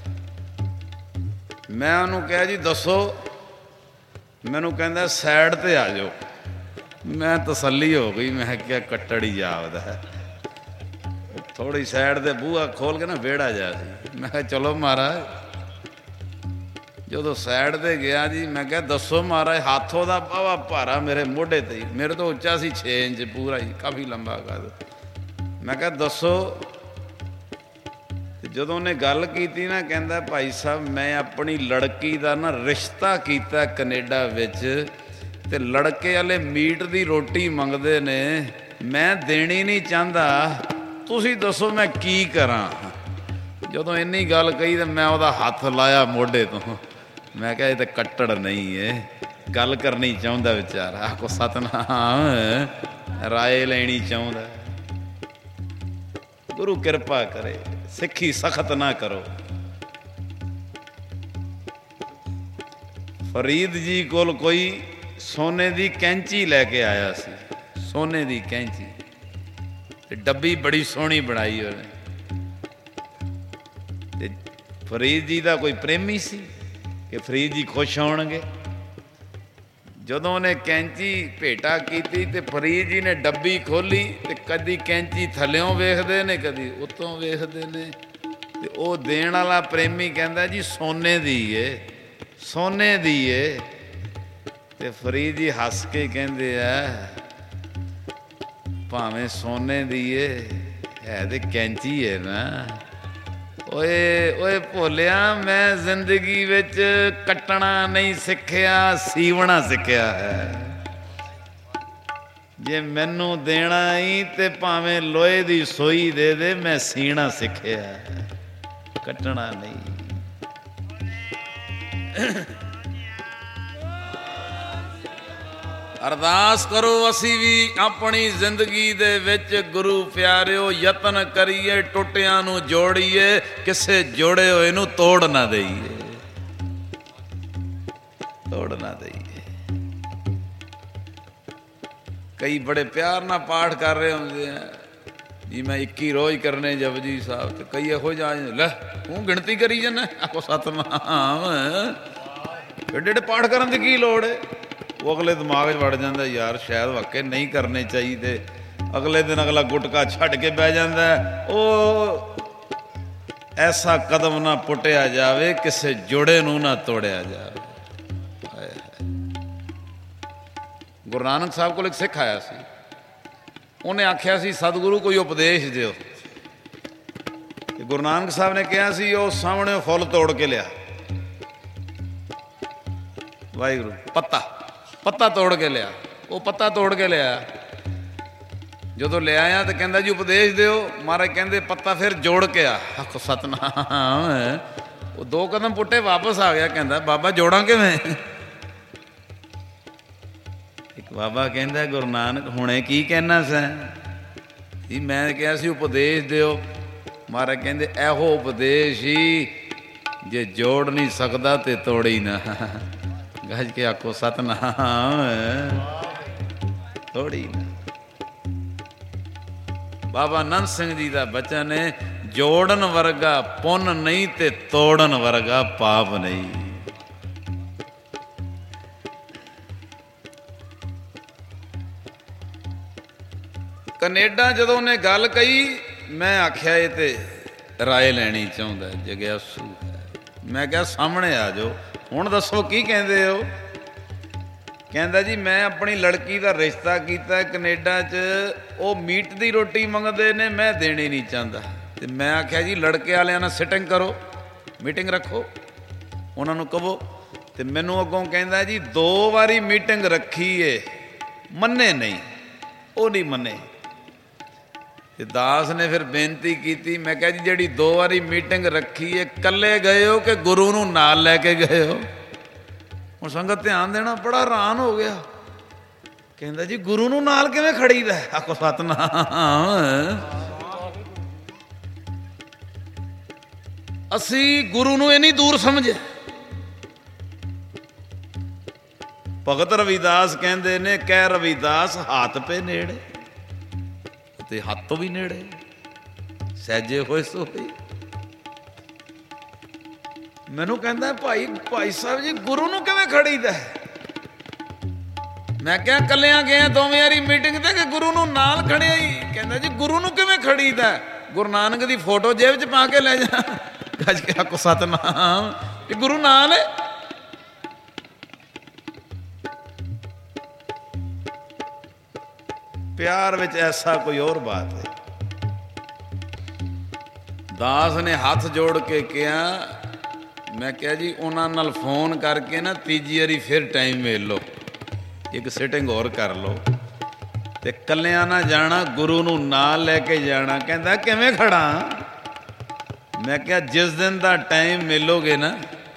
ਮੈਂ ਉਹਨੂੰ ਕਿਹਾ ਜੀ ਦੱਸੋ। ਮੈਨੂੰ ਕਹਿੰਦਾ ਸਾਈਡ 'ਤੇ ਆ ਜਾਓ। ਮੈਂ ਤਸੱਲੀ ਹੋ ਗਈ, ਮੈਂ ਕਿਹਾ ਕੱਟੜ ਹੀ ਜਾਪਦਾ ਹੈ। ਥੋੜ੍ਹੀ ਸਾਈਡ 'ਤੇ ਬੂਹਾ ਖੋਲ੍ਹ ਕੇ ਨਾ ਵਿਹੜਾ ਜਾ ਸੀ। ਮੈਂ ਕਿਹਾ ਚਲੋ ਮਹਾਰਾਜ। ਜਦੋਂ ਸਾਈਡ 'ਤੇ ਗਿਆ ਜੀ, ਮੈਂ ਕਿਹਾ ਦੱਸੋ ਮਹਾਰਾਜ। ਹੱਥ ਉਹਦਾ ਬਾਵਾ ਭਾਰਾ ਮੇਰੇ ਮੋਢੇ 'ਤੇ ਹੀ, ਮੇਰੇ ਤੋਂ ਉੱਚਾ ਸੀ 6 ਇੰਚ ਪੂਰਾ ਹੀ, ਕਾਫੀ ਲੰਬਾ ਕੱਦ। ਮੈਂ ਕਿਹਾ ਦੱਸੋ। ਜਦੋਂ ਉਹਨੇ ਗੱਲ ਕੀਤੀ ਨਾ, ਕਹਿੰਦਾ ਭਾਈ ਸਾਹਿਬ ਮੈਂ ਆਪਣੀ ਲੜਕੀ ਦਾ ਨਾ ਰਿਸ਼ਤਾ ਕੀਤਾ ਕੈਨੇਡਾ ਵਿੱਚ, ਅਤੇ ਲੜਕੇ ਵਾਲੇ ਮੀਟ ਦੀ ਰੋਟੀ ਮੰਗਦੇ ਨੇ, ਮੈਂ ਦੇਣੀ ਨਹੀਂ ਚਾਹੁੰਦਾ, ਤੁਸੀਂ ਦੱਸੋ ਮੈਂ ਕੀ ਕਰਾਂ। ਜਦੋਂ ਇੰਨੀ ਗੱਲ ਕਹੀ ਤਾਂ ਮੈਂ ਉਹਦਾ ਹੱਥ ਲਾਇਆ ਮੋਢੇ ਤੋਂ। ਮੈਂ ਕਿਹਾ ਇਹ ਤਾਂ ਕੱਟੜ ਨਹੀਂ ਹੈ, ਗੱਲ ਕਰਨੀ ਚਾਹੁੰਦਾ ਵਿਚਾਰਾ, ਆਖੋ ਸਤਿਨਾਮ, ਰਾਏ ਲੈਣੀ ਚਾਹੁੰਦਾ। ਗੁਰੂ ਕਿਰਪਾ ਕਰੇ, ਸਿੱਖੀ ਸਖਤ ਨਾ ਕਰੋ। ਫਰੀਦ ਜੀ ਕੋਲ ਕੋਈ ਸੋਨੇ ਦੀ ਕੈਂਚੀ ਲੈ ਕੇ ਆਇਆ ਸੀ, ਸੋਨੇ ਦੀ ਕੈਂਚੀ, ਤੇ ਡੱਬੀ ਬੜੀ ਸੋਹਣੀ ਬਣਾਈ ਉਹਨੇ। ਤੇ ਫਰੀਦ ਜੀ ਦਾ ਕੋਈ ਪ੍ਰੇਮੀ ਸੀ ਕਿ ਫਰੀਦ ਜੀ ਖੁਸ਼ ਹੋਣਗੇ। ਜਦੋਂ ਉਹਨੇ ਕੈਂਚੀ ਭੇਟਾ ਕੀਤੀ ਤੇ ਫਰੀਦ ਜੀ ਨੇ ਡੱਬੀ ਖੋਲ੍ਹੀ, ਤੇ ਕਦੀ ਕੈਂਚੀ ਥੱਲਿਓਂ ਵੇਖਦੇ ਨੇ, ਕਦੀ ਉੱਤੋਂ ਵੇਖਦੇ ਨੇ। ਤੇ ਉਹ ਦੇਣ ਵਾਲਾ ਪ੍ਰੇਮੀ ਕਹਿੰਦਾ ਜੀ ਸੋਨੇ ਦੀ ਏ, ਸੋਨੇ ਦੀ ਏ। ਤੇ ਫਰੀਦ ਜੀ ਹੱਸ ਕੇ ਕਹਿੰਦੇ ਆ ਭਾਵੇਂ ਸੋਨੇ ਦੀ ਏ ਹੈ ਤੇ ਕੈਂਚੀ ਏ ਨਾ। ਓਏ ਓਏ ਭੋਲਿਆ, ਮੈਂ ਜ਼ਿੰਦਗੀ ਵਿੱਚ ਕੱਟਣਾ ਨਹੀਂ ਸਿੱਖਿਆ, ਸੀਵਣਾ ਸਿੱਖਿਆ ਹੈ। ਜੇ ਮੈਨੂੰ ਦੇਣਾ ਹੀ ਤੇ ਭਾਵੇਂ ਲੋਹੇ ਦੀ ਸੋਈ ਦੇ ਦੇ, ਮੈਂ ਸੀਣਾ ਸਿੱਖਿਆ, ਕੱਟਣਾ ਨਹੀਂ। ਅਰਦਾਸ ਕਰੋ ਅਸੀਂ ਵੀ ਆਪਣੀ ਜ਼ਿੰਦਗੀ ਦੇ ਵਿੱਚ ਗੁਰੂ ਪਿਆਰਿਓ ਯਤਨ ਕਰੀਏ, ਟੁੱਟਿਆਂ ਨੂੰ ਜੋੜੀਏ, ਕਿਸੇ ਜੋੜੇ ਹੋਏ ਨੂੰ ਤੋੜ ਨਾ ਦੇਈਏ, ਤੋੜ ਨਾ ਦੇਈਏ। ਕਈ ਬੜੇ ਪਿਆਰ ਨਾਲ ਪਾਠ ਕਰ ਰਹੇ ਹੁੰਦੇ ਆ ਜੀ, ਮੈਂ 21 ਰੋਜ਼ ਕਰਨੇ ਜਪਜੀ ਸਾਹਿਬ, ਤੇ ਕਈ ਇਹੋ ਜਿਹਾ ਲੈ ਤੂੰ ਗਿਣਤੀ ਕਰੀ ਜਾਂਦਾ, ਆਖੋ ਸਤਨਾਮ, ਏਡੇ ਏਡੇ ਪਾਠ ਕਰਨ ਦੀ ਕੀ ਲੋੜ ਹੈ। ਉਹ ਅਗਲੇ ਦਿਮਾਗ 'ਚ ਵੜ ਜਾਂਦਾ, ਯਾਰ ਸ਼ਾਇਦ ਵਾਕਈ ਨਹੀਂ ਕਰਨੇ ਚਾਹੀਦੇ। ਅਗਲੇ ਦਿਨ ਅਗਲਾ ਗੁਟਕਾ ਛੱਡ ਕੇ ਬਹਿ ਜਾਂਦਾ। ਉਹ ਐਸਾ ਕਦਮ ਨਾ ਪੁੱਟਿਆ ਜਾਵੇ, ਕਿਸੇ ਜੋੜੇ ਨੂੰ ਨਾ ਤੋੜਿਆ ਜਾਵੇ। ਗੁਰੂ ਨਾਨਕ ਸਾਹਿਬ ਕੋਲ ਇੱਕ ਸਿੱਖ ਆਇਆ ਸੀ, ਉਹਨੇ ਆਖਿਆ ਸੀ ਸਤਿਗੁਰੂ ਕੋਈ ਉਪਦੇਸ਼ ਦਿਓ। ਤੇ ਗੁਰੂ ਨਾਨਕ ਸਾਹਿਬ ਨੇ ਕਿਹਾ ਸੀ ਉਹ ਸਾਹਮਣੇ ਫੁੱਲ ਤੋੜ ਕੇ ਲਿਆ, ਵਾਹਿਗੁਰੂ, ਪੱਤਾ ਤੋੜ ਕੇ ਲਿਆ। ਉਹ ਪੱਤਾ ਤੋੜ ਕੇ ਲਿਆ, ਜਦੋਂ ਲਿਆਇਆ ਤੇ ਕਹਿੰਦਾ ਜੀ ਉਪਦੇਸ਼ ਦਿਓ। ਮਹਾਰਾਜ ਕਹਿੰਦੇ ਪੱਤਾ ਫਿਰ ਜੋੜ ਕੇ ਆ, ਆਖੋ ਸਤਨਾਮ। ਉਹ 2 ਕਦਮ ਪੁੱਟੇ ਵਾਪਸ ਆ ਗਿਆ, ਕਹਿੰਦਾ ਬਾਬਾ ਜੋੜਾਂ ਕਿਵੇਂ। ਇੱਕ ਬਾਬਾ ਕਹਿੰਦਾ ਗੁਰੂ ਨਾਨਕ ਹੁਣੇ ਕੀ ਕਹਿਣਾ ਸੈਂ ਜੀ, ਮੈਂ ਕਿਹਾ ਸੀ ਉਪਦੇਸ਼ ਦਿਓ। ਮਹਾਰਾਜ ਕਹਿੰਦੇ ਇਹੋ ਉਪਦੇਸ਼ ਹੀ ਜੇ ਜੋੜ ਨਹੀਂ ਸਕਦਾ ਤੇ ਤੋੜੀ ਨਾ। ਗੱਜ ਕੇ ਆਖੋ ਸਤਨਾਮ, ਤੋੜੀ ਨਾ। ਬਾਬਾ ਨੰਦ ਸਿੰਘ ਜੀ ਦਾ ਬਚਨ ਹੈ, ਜੋੜਨ ਵਰਗਾ ਪੁੰਨ ਨਹੀਂ ਤੇ ਤੋੜਨ ਵਰਗਾ ਪਾਪ ਨਹੀਂ। ਕੈਨੇਡਾ ਜਦੋਂ ਉਹਨੇ ਗੱਲ ਕਹੀ, ਮੈਂ ਆਖਿਆ ਇਹ ਤੇ ਰਾਏ ਲੈਣੀ ਚਾਹੁੰਦਾ, ਜਗਿਆਸੂ ਹੈ। ਮੈਂ ਕਿਹਾ ਸਾਹਮਣੇ ਆ ਜਾਓ, ਹੁਣ ਦੱਸੋ ਕੀ ਕਹਿੰਦੇ ਹੋ। ਕਹਿੰਦਾ ਜੀ ਮੈਂ ਆਪਣੀ ਲੜਕੀ ਦਾ ਰਿਸ਼ਤਾ ਕੀਤਾ ਕੈਨੇਡਾ 'ਚ, ਉਹ ਮੀਟ ਦੀ ਰੋਟੀ ਮੰਗਦੇ ਨੇ, ਮੈਂ ਦੇਣੀ ਨਹੀਂ ਚਾਹੁੰਦਾ। ਤੇ ਮੈਂ ਆਖਿਆ ਜੀ ਲੜਕੇ ਵਾਲਿਆਂ ਨਾਲ ਸਿਟਿੰਗ ਕਰੋ, ਮੀਟਿੰਗ ਰੱਖੋ, ਉਹਨਾਂ ਨੂੰ ਕਹੋ। ਤੇ ਮੈਨੂੰ ਅੱਗੋਂ ਕਹਿੰਦਾ ਜੀ 2 ਵਾਰੀ ਮੀਟਿੰਗ ਰੱਖੀ ਏ, ਮੰਨੇ ਨਹੀਂ, ਉਹ ਨਹੀਂ ਮੰਨੇ। ਤੇ ਦਾਸ ਨੇ ਫਿਰ ਬੇਨਤੀ ਕੀਤੀ, ਮੈਂ ਕਿਹਾ ਜੀ ਜਿਹੜੀ 2 ਵਾਰੀ ਮੀਟਿੰਗ ਰੱਖੀ ਏ, ਇਕੱਲੇ ਗਏ ਹੋ ਕਿ ਗੁਰੂ ਨੂੰ ਨਾਲ ਲੈ ਕੇ ਗਏ ਹੋ। ਹੁਣ ਸੰਗਤ ਧਿਆਨ ਦੇਣਾ, ਬੜਾ ਹੈਰਾਨ ਹੋ ਗਿਆ। ਕਹਿੰਦਾ ਜੀ ਗੁਰੂ ਨੂੰ ਨਾਲ ਕਿਵੇਂ ਖੜੀਦਾ, ਆਖੋ ਸਤਨਾਮ। ਅਸੀਂ ਗੁਰੂ ਨੂੰ ਇੰਨੀ ਦੂਰ ਸਮਝੇ। ਭਗਤ ਰਵਿਦਾਸ ਕਹਿੰਦੇ ਨੇ, ਕਹਿ ਰਵਿਦਾਸ ਹੱਥ ਪੇ ਨੇੜੇ, ਤੇ ਹੱਥ ਤੋਂ ਵੀ ਨੇੜੇ, ਸਹਿਜੇ ਹੋਏ ਸੋਈ। ਮੈਨੂੰ ਕਹਿੰਦਾ ਭਾਈ ਸਾਹਿਬ ਜੀ ਗੁਰੂ ਨੂੰ ਕਿਵੇਂ ਖੜੀਦਾ। ਮੈਂ ਕਿਹਾ ਕੱਲਿਆਂ ਗਏ 2 ਵਾਰੀ ਮੀਟਿੰਗ ਤੇ ਕਿ ਗੁਰੂ ਨੂੰ ਨਾਲ ਖੜਿਆ ਹੀ। ਕਹਿੰਦਾ ਜੀ ਗੁਰੂ ਨੂੰ ਕਿਵੇਂ ਖੜੀਦਾ, ਗੁਰੂ ਨਾਨਕ ਦੀ ਫੋਟੋ ਜੇਬ 'ਚ ਪਾ ਕੇ ਲੈ ਜਾ। ਗੱਜ ਕੇ ਆਖੋ ਸਤਨਾਮ, ਕਿ ਗੁਰੂ ਨਾਲ ਹੈ। ਪਿਆਰ ਵਿੱਚ ਐਸਾ ਕੋਈ ਹੋਰ ਬਾਤ ਹੈ। ਦਾਸ ਨੇ ਹੱਥ ਜੋੜ ਕੇ ਕਿਹਾ, ਮੈਂ ਕਿਹਾ ਜੀ ਉਹਨਾਂ ਨਾਲ ਫੋਨ ਕਰਕੇ ਨਾ 3ਜੀ ਵਾਰੀ ਫਿਰ ਟਾਈਮ ਮਿਲ ਲਓ, ਇੱਕ ਸਿਟਿੰਗ ਹੋਰ ਕਰ ਲਓ, ਤੇ ਕੱਲਿਆਂ ਨਾ ਜਾਣਾ, ਗੁਰੂ ਨੂੰ ਨਾਲ ਲੈ ਕੇ ਜਾਣਾ। ਕਹਿੰਦਾ ਕਿਵੇਂ ਖੜਾ। ਮੈਂ ਕਿਹਾ ਜਿਸ ਦਿਨ ਦਾ ਟਾਈਮ ਮਿਲੋਗੇ ਨਾ,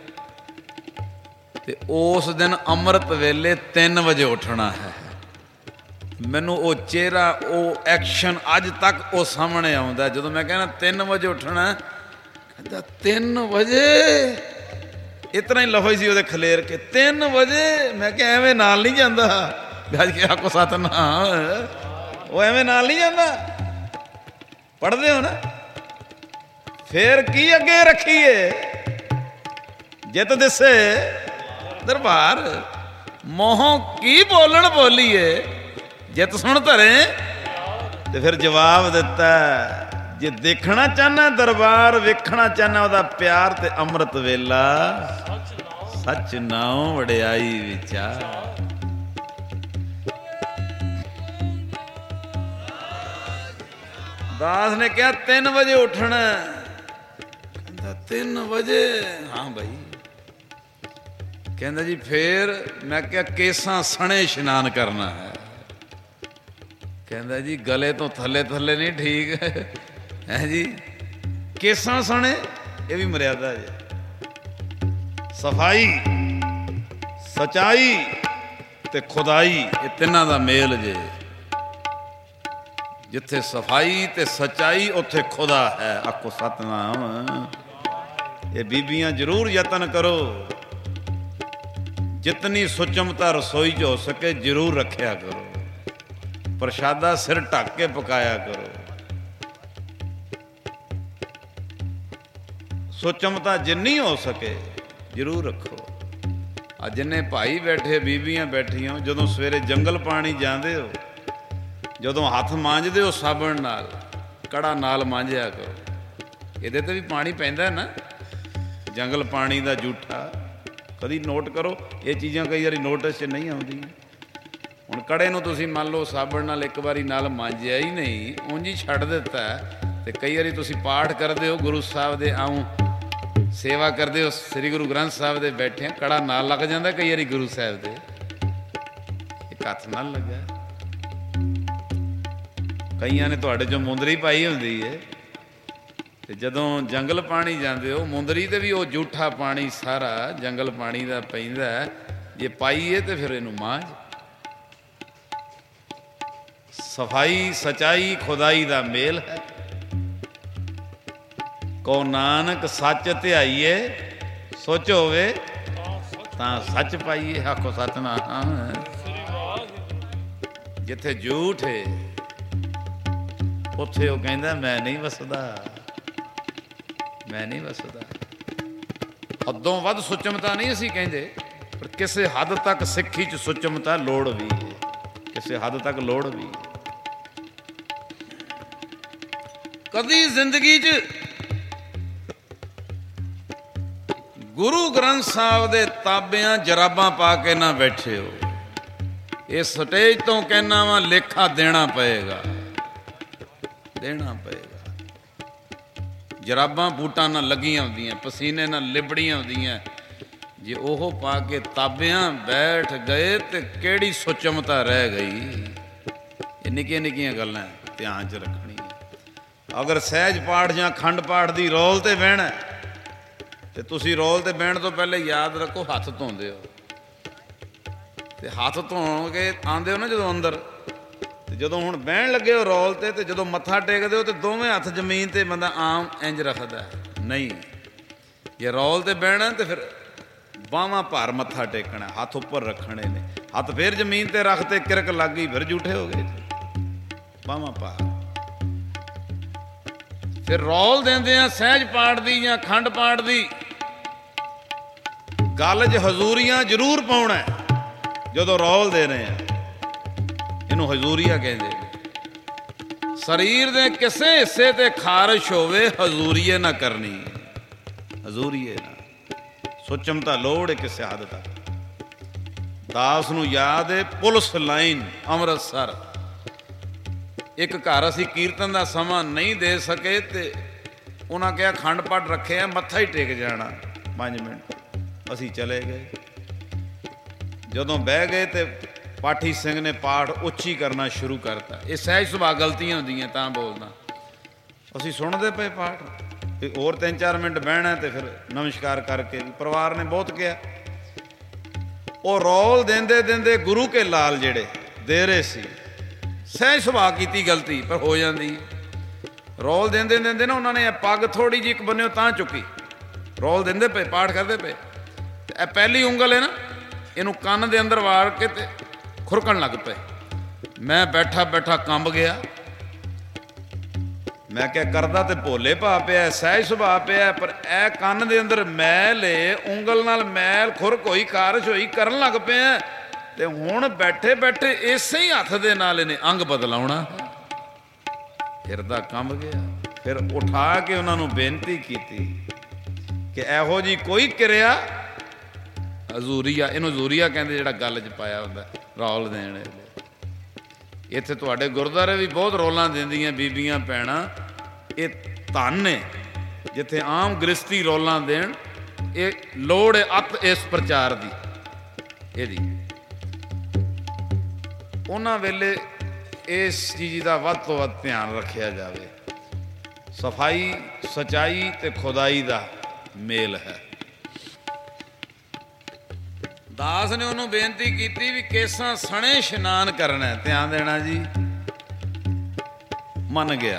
ਤੇ ਉਸ ਦਿਨ ਅੰਮ੍ਰਿਤ ਵੇਲੇ 3 ਵਜੇ ਉੱਠਣਾ ਹੈ। ਮੈਨੂੰ ਉਹ ਚਿਹਰਾ, ਉਹ ਐਕਸ਼ਨ ਅੱਜ ਤੱਕ ਉਹ ਸਾਹਮਣੇ ਆਉਂਦਾ। ਜਦੋਂ ਮੈਂ ਕਹਿੰਦਾ 3 ਵਜੇ ਉੱਠਣਾ, ਕਹਿੰਦਾ 3 ਵਜੇ, ਇਤਨਾ ਹੀ ਲਫ਼ਜ਼ ਸੀ ਉਹਦੇ ਖਲੇਰ ਕੇ, 3 ਵਜੇ। ਮੈਂ ਕਿਹਾ ਐਵੇਂ ਨਾਲ ਨਹੀਂ ਜਾਂਦਾ। ਗੱਜ ਕੇ ਆਖੋ ਸਤਨਾਮ, ਉਹ ਐਵੇਂ ਨਾਲ ਨਹੀਂ ਜਾਂਦਾ। ਪੜ੍ਹਦੇ ਹੋ ਨਾ। ਫੇਰ ਕੀ ਅੱਗੇ ਰੱਖੀਏ, ਜਿੱਤ ਦਿਸੇ ਦਰਬਾਰ, ਮੋਹੋਂ ਕੀ ਬੋਲਣ ਬੋਲੀਏ, ਜਿੱਤ ਸੁਣ ਧਰੇ। ਤੇ ਫਿਰ ਜਵਾਬ ਦਿੱਤਾ, ਜੇ ਦੇਖਣਾ ਚਾਹਨਾ ਦਰਬਾਰ, ਵੇਖਣਾ ਚਾਹਨਾ ਉਹਦਾ ਪਿਆਰ ਤੇ ਅੰਮ੍ਰਿਤ ਵੇਲਾ, ਸੱਚ ਨਾਉ ਵਡਿਆਈ ਵਿਚਾਰ। ਦਾਸ ਨੇ ਕਿਹਾ 3 ਵਜੇ ਉੱਠਣਾ। ਕਹਿੰਦਾ 3 ਵਜੇ? ਹਾਂ ਬਾਈ। ਕਹਿੰਦਾ ਜੀ ਫੇਰ? ਮੈਂ ਕਿਹਾ ਕੇਸਾਂ ਸਣੇ ਇਸ਼ਨਾਨ ਕਰਨਾ ਹੈ। ਕਹਿੰਦਾ ਜੀ ਗਲੇ ਤੋਂ ਥੱਲੇ ਥੱਲੇ ਨਹੀਂ ਠੀਕ ਹੈ ਜੀ, ਕੇਸਾਂ ਸਣੇ ਇਹ ਵੀ ਮਰਿਆਦਾ ਜੀ। ਸਫਾਈ, ਸਚਾਈ ਤੇ ਖੁਦਾਈ, ਇਹ ਤਿੰਨਾਂ ਦਾ ਮੇਲ ਜੇ। ਜਿੱਥੇ ਸਫਾਈ ਤੇ ਸਚਾਈ ਉੱਥੇ ਖੁਦਾ ਹੈ। ਆਖੋ ਸਤਨਾਮ। ਇਹ ਬੀਬੀਆਂ ਜ਼ਰੂਰ ਯਤਨ ਕਰੋ, ਜਿਤਨੀ ਸੁਚਮਤਾ ਰਸੋਈ 'ਚ ਹੋ ਸਕੇ ਜ਼ਰੂਰ ਰੱਖਿਆ ਕਰੋ। ਪ੍ਰਸ਼ਾਦਾ ਸਿਰ ਢੱਕ ਕੇ ਪਕਾਇਆ ਕਰੋ। ਸੁਚਮਤਾ ਜਿੰਨੀ ਹੋ ਸਕੇ ਜ਼ਰੂਰ ਰੱਖੋ। ਆ ਜਿੰਨੇ ਭਾਈ ਬੈਠੇ, ਬੀਬੀਆਂ ਬੈਠੀਆਂ, ਜਦੋਂ ਸਵੇਰੇ ਜੰਗਲ ਪਾਣੀ ਜਾਂਦੇ ਹੋ, ਜਦੋਂ ਹੱਥ ਮਾਂਜਦੇ ਹੋ ਸਾਬਣ ਨਾਲ, ਕੜਾ ਨਾਲ ਮਾਂਜਿਆ ਕਰੋ। ਇਹਦੇ ਤੇ ਵੀ ਪਾਣੀ ਪੈਂਦਾ ਨਾ, ਜੰਗਲ ਪਾਣੀ ਦਾ ਜੂਠਾ। ਕਦੀ ਨੋਟ ਕਰੋ, ਇਹ ਚੀਜ਼ਾਂ ਕਈ ਵਾਰੀ ਨੋਟਿਸ 'ਚ ਨਹੀਂ ਆਉਂਦੀਆਂ। ਹੁਣ ਕੜੇ ਨੂੰ ਤੁਸੀਂ ਮੰਨ ਲਓ ਸਾਬਣ ਨਾਲ ਇੱਕ ਵਾਰੀ ਨਾਲ ਮਾਂਜਿਆ ਹੀ ਨਹੀਂ, ਉਂਝ ਹੀ ਛੱਡ ਦਿੱਤਾ। ਤੇ ਕਈ ਵਾਰੀ ਤੁਸੀਂ ਪਾਠ ਕਰਦੇ ਹੋ ਗੁਰੂ ਸਾਹਿਬ ਦੇ, ਆਉਂ ਸੇਵਾ ਕਰਦੇ ਹੋ ਸ੍ਰੀ ਗੁਰੂ ਗ੍ਰੰਥ ਸਾਹਿਬ ਦੇ, ਬੈਠੇ ਕੜਾ ਨਾਲ ਲੱਗ ਜਾਂਦਾ ਕਈ ਵਾਰੀ ਗੁਰੂ ਸਾਹਿਬ ਦੇ, ਇੱਕ ਹੱਥ ਨਾਲ ਲੱਗਾ। ਕਈਆਂ ਨੇ ਤੁਹਾਡੇ 'ਚੋਂ ਮੁੰਦਰੀ ਪਾਈ ਹੁੰਦੀ ਹੈ, ਤੇ ਜਦੋਂ ਜੰਗਲ ਪਾਣੀ ਜਾਂਦੇ ਹੋ ਮੁੰਦਰੀ ਤੇ ਵੀ ਉਹ ਜੂਠਾ ਪਾਣੀ ਸਾਰਾ ਜੰਗਲ ਪਾਣੀ ਦਾ ਪੈਂਦਾ। ਜੇ ਪਾਈਏ ਤੇ ਫਿਰ ਇਹਨੂੰ ਮਾਂਜ। ਸਫਾਈ, ਸਚਾਈ, ਖੁਦਾਈ ਦਾ ਮੇਲ ਹੈ। ਕੋ ਨਾਨਕ ਸੱਚ ਧਿਆਈਏ, ਸੁੱਚ ਹੋਵੇ ਤਾਂ ਸੱਚ ਪਾਈਏ। ਆਖੋ ਸਤਨਾਮ। ਜਿੱਥੇ ਝੂਠ ਹੈ ਉੱਥੇ ਉਹ ਕਹਿੰਦਾ ਮੈਂ ਨਹੀਂ ਵਸਦਾ, ਮੈਂ ਨਹੀਂ ਵਸਦਾ। ਹੱਦੋਂ ਵੱਧ ਸੁਚਮਤਾ ਨਹੀਂ ਅਸੀਂ ਕਹਿੰਦੇ, ਪਰ ਕਿਸੇ ਹੱਦ ਤੱਕ ਸਿੱਖੀ 'ਚ ਸੁਚਮਤਾ ਲੋੜ ਵੀ ਹੈ, ਕਿਸੇ ਹੱਦ ਤੱਕ ਲੋੜ ਵੀ। ਕਦੀ ਜ਼ਿੰਦਗੀ 'ਚ ਗੁਰੂ ਗ੍ਰੰਥ ਸਾਹਿਬ ਦੇ ਤਾਬਿਆਂ ਜਰਾਬਾਂ ਪਾ ਕੇ ਨਾ ਬੈਠੇ ਹੋ। ਇਹ ਸਟੇਜ ਤੋਂ ਕਹਿਣਾ ਵਾ, ਲੇਖਾ ਦੇਣਾ ਪਏਗਾ, ਦੇਣਾ ਪਏਗਾ। ਜਰਾਬਾਂ ਬੂਟਾਂ ਨਾਲ ਲੱਗੀਆਂ ਹੁੰਦੀਆਂ, ਪਸੀਨੇ ਨਾਲ ਲਿਬੜੀਆਂ ਹੁੰਦੀਆਂ। ਜੇ ਉਹ ਪਾ ਕੇ ਤਾਬਿਆਂ ਬੈਠ ਗਏ ਤੇ ਕਿਹੜੀ ਸੁਚਮਤਾ ਰਹਿ ਗਈ। ਇਹ ਨਿੱਕੀਆਂ ਨਿੱਕੀਆਂ ਗੱਲਾਂ ਧਿਆਨ 'ਚ ਰੱਖਣੀਆਂ। ਅਗਰ ਸਹਿਜ ਪਾਠ ਜਾਂ ਅਖੰਡ ਪਾਠ ਦੀ ਰੋਲ ਤੇ ਬਹਿਣਾ, ਤੇ ਤੁਸੀਂ ਰੋਲ ਤੇ ਬਹਿਣ ਤੋਂ ਪਹਿਲੇ ਯਾਦ ਰੱਖੋ ਹੱਥ ਧੋਂਦੇ ਹੋ। ਤੇ ਹੱਥ ਧੋ ਕੇ ਆਉਂਦੇ ਹੋ ਨਾ ਜਦੋਂ ਅੰਦਰ, ਤੇ ਜਦੋਂ ਹੁਣ ਬਹਿਣ ਲੱਗੇ ਹੋ ਰੋਲ ਤੇ, ਤੇ ਜਦੋਂ ਮੱਥਾ ਟੇਕਦੇ ਹੋ ਤੇ ਦੋਵੇਂ ਹੱਥ ਜ਼ਮੀਨ ਤੇ ਬੰਦਾ ਆਮ ਇੰਜ ਰੱਖਦਾ ਨਹੀਂ। ਜੇ ਰੋਲ ਤੇ ਬਹਿਣਾ ਤੇ ਫਿਰ ਬਾਹਾਂ ਭਾਰ ਮੱਥਾ ਟੇਕਣਾ, ਹੱਥ ਉੱਪਰ ਰੱਖਣੇ ਨੇ। ਹੱਥ ਫਿਰ ਜ਼ਮੀਨ ਤੇ ਰੱਖ ਤੇ ਕਿਰਕ ਲੱਗ ਗਈ, ਫਿਰ ਝੂਠੇ ਹੋ ਗਏ। ਬਾਹਾਂ ਭਾਰ। ਫਿਰ ਰੋਲ ਦਿੰਦੇ ਆ ਸਹਿਜ ਪਾਠ ਦੀ ਜਾਂ ਅਖੰਡ ਪਾਠ ਦੀ ਗੱਲ 'ਚ ਹਜ਼ੂਰੀਆਂ ਜ਼ਰੂਰ ਪਾਉਣਾ। ਜਦੋਂ ਰੋਲ ਦੇ ਰਹੇ ਆ, ਇਹਨੂੰ ਹਜ਼ੂਰੀਆ ਕਹਿੰਦੇ। ਸਰੀਰ ਦੇ ਕਿਸੇ ਹਿੱਸੇ ਤੇ ਖਾਰਿਸ਼ ਹੋਵੇ, ਹਜ਼ੂਰੀਏ ਨਾ ਕਰਨੀ, ਹਜ਼ੂਰੀਏ ਨਾ। ਸੁਚਮਤਾ ਲੋੜ ਹੈ ਕਿਸੇ ਹੱਦ ਤੱਕ। ਦਾਸ ਨੂੰ ਯਾਦ ਹੈ ਪੁਲਿਸ ਲਾਈਨ ਅੰਮ੍ਰਿਤਸਰ, ਇੱਕ ਘਰ ਅਸੀਂ ਕੀਰਤਨ ਦਾ ਸਮਾਂ ਨਹੀਂ ਦੇ ਸਕੇ, ਤੇ ਉਹਨਾਂ ਕਿਹਾ ਅਖੰਡ ਪਾਠ ਰੱਖਿਆ, ਮੱਥਾ ਹੀ ਟੇਕ ਜਾਣਾ 5 ਮਿੰਟ। ਅਸੀਂ ਚਲੇ ਗਏ। ਜਦੋਂ ਬਹਿ ਗਏ ਤੇ ਪਾਠੀ ਸਿੰਘ ਨੇ ਪਾਠ ਉੱਚੀ ਕਰਨਾ ਸ਼ੁਰੂ ਕਰਤਾ। ਇਹ ਸਹਿਜ ਸੁਭਾਅ ਗਲਤੀਆਂ ਹੁੰਦੀਆਂ ਤਾਂ ਬੋਲਦਾ। ਅਸੀਂ ਸੁਣਦੇ ਪਏ ਪਾਠ, ਤੇ ਹੋਰ 3-4 ਮਿੰਟ ਬਹਿਣਾ, ਤੇ ਫਿਰ ਨਮਸਕਾਰ ਕਰਕੇ ਪਰਿਵਾਰ ਨੇ ਬਹੁਤ ਕਿਹਾ। ਉਹ ਰੋਲ ਦਿੰਦੇ ਦਿੰਦੇ ਗੁਰੂ ਕੇ ਲਾਲ ਜਿਹੜੇ ਦੇ ਰਹੇ ਸੀ, ਸਹਿਜ ਸੁਭਾਅ ਕੀਤੀ ਗਲਤੀ, ਪਰ ਹੋ ਜਾਂਦੀ। ਰੋਲ ਦਿੰਦੇ ਦਿੰਦੇ ਨਾ ਉਹਨਾਂ ਨੇ ਇਹ ਪੱਗ ਥੋੜ੍ਹੀ ਜਿਹੀ ਇੱਕ ਬੰਨਿਓ ਤਾਂ ਚੁੱਕੀ। ਰੋਲ ਦਿੰਦੇ ਪਏ, ਪਾਠ ਕਰਦੇ ਪਏ, ਤੇ ਇਹ ਪਹਿਲੀ ਉਂਗਲ ਹੈ ਨਾ, ਇਹਨੂੰ ਕੰਨ ਦੇ ਅੰਦਰ ਵਾੜ ਕੇ ਤੇ ਖੁਰਕਣ ਲੱਗ ਪਏ। ਮੈਂ ਬੈਠਾ ਬੈਠਾ ਕੰਬ ਗਿਆ। ਮੈਂ ਕਿਹਾ ਕਰਦਾ ਤੇ ਭੋਲੇ ਭਾਅ ਪਿਆ, ਸਹਿਜ ਸੁਭਾਅ ਪਿਆ, ਪਰ ਇਹ ਕੰਨ ਦੇ ਅੰਦਰ ਮੈਲ ਏ, ਉਂਗਲ ਨਾਲ ਮੈਲ ਖੁਰਕ ਹੋਈ, ਖਾਰਿਸ਼ ਹੋਈ, ਕਰਨ ਲੱਗ ਪਿਆ। ਤੇ ਹੁਣ ਬੈਠੇ ਬੈਠੇ ਇਸੇ ਹੀ ਹੱਥ ਦੇ ਨਾਲ ਇਹਨੇ ਅੰਗ ਬਦਲਾਉਣਾ। ਹਿਰਦਾ ਕੰਬ ਗਿਆ। ਫਿਰ ਉਠਾ ਕੇ ਉਹਨਾਂ ਨੂੰ ਬੇਨਤੀ ਕੀਤੀ ਕਿ ਇਹੋ ਜਿਹੀ ਕੋਈ ਕਿਰਿਆ, ਹਜ਼ੂਰੀਆ, ਇਹਨੂੰ ਹਜ਼ੂਰੀਆ ਕਹਿੰਦੇ ਜਿਹੜਾ ਗੱਲ 'ਚ ਪਾਇਆ ਹੁੰਦਾ ਰੌਲ ਦੇਣ ਵੇਲੇ, ਇੱਥੇ ਤੁਹਾਡੇ ਗੁਰਦੁਆਰੇ ਵੀ ਬਹੁਤ ਰੋਲਾਂ ਦਿੰਦੀਆਂ ਬੀਬੀਆਂ ਭੈਣਾਂ। ਇਹ ਧੰਨ ਹੈ ਜਿੱਥੇ ਆਮ ਗ੍ਰਸਤੀ ਰੋਲਾਂ ਦੇਣ। ਇਹ ਲੋੜ ਹੈ ਅੱਤ ਇਸ ਪ੍ਰਚਾਰ ਦੀ ਇਹਦੀ। ਉਹਨਾਂ ਵੇਲੇ ਇਸ ਚੀਜ਼ ਦਾ ਵੱਧ ਤੋਂ ਵੱਧ ਧਿਆਨ ਰੱਖਿਆ ਜਾਵੇ। ਸਫਾਈ, ਸਚਾਈ ਤੇ ਖੁਦਾਈ ਦਾ ਮੇਲ ਹੈ। ਦਾਸ ਨੇ ਉਹਨੂੰ ਬੇਨਤੀ ਕੀਤੀ ਵੀ ਕੇਸਾਂ ਸਣੇ ਇਸ਼ਨਾਨ ਕਰਨਾ, ਧਿਆਨ ਦੇਣਾ ਜੀ। ਮੰਨ ਗਿਆ।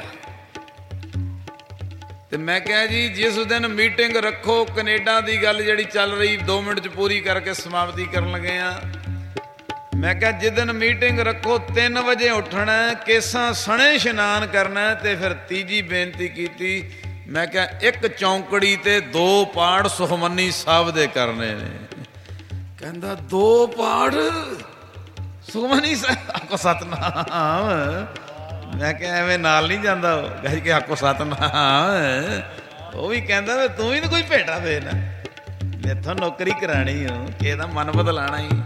ਤੇ ਮੈਂ ਕਿਹਾ ਜੀ ਜਿਸ ਦਿਨ ਮੀਟਿੰਗ ਰੱਖੋ, ਕੈਨੇਡਾ ਦੀ ਗੱਲ ਜਿਹੜੀ ਚੱਲ ਰਹੀ 2 ਮਿੰਟ 'ਚ ਪੂਰੀ ਕਰਕੇ ਸਮਾਪਤੀ ਕਰਨ ਲੱਗੇ ਆ। ਮੈਂ ਕਿਹਾ ਜਿਸ ਦਿਨ ਮੀਟਿੰਗ ਰੱਖੋ 3 ਵਜੇ ਉੱਠਣਾ, ਕੇਸਾਂ ਸਣੇ ਇਸ਼ਨਾਨ ਕਰਨਾ। ਤੇ ਫਿਰ ਤੀਜੀ ਬੇਨਤੀ ਕੀਤੀ, ਮੈਂ ਕਿਹਾ 1 ਚੌਂਕੜੀ ਤੇ 2 ਪਾਠ ਸੁਖਮਨੀ ਸਾਹਿਬ ਦੇ ਕਰਨੇ ਨੇ। ਕਹਿੰਦਾ 2 ਪਾਠ ਸੁਖਮਨੀ ਸਾਹਿਬ? ਆਖੋ ਸਤਨਾਮ। ਮੈਂ ਕਿਹਾ ਐਵੇਂ ਨਾਲ ਨਹੀਂ ਜਾਂਦਾ ਉਹ। ਕਹਿ ਕੇ ਆਖੋ ਸਤਨਾਮ। ਉਹ ਵੀ ਕਹਿੰਦਾ ਵੀ ਤੂੰ ਵੀ ਤਾਂ ਕੋਈ ਭੇਟਾ ਦੇ ਨਾ, ਮੈਥੋਂ ਨੌਕਰੀ ਕਰਾਣੀ ਹੋ ਕਿ ਇਹਦਾ ਮਨ ਬਦਲਾਣਾ ਹੀ।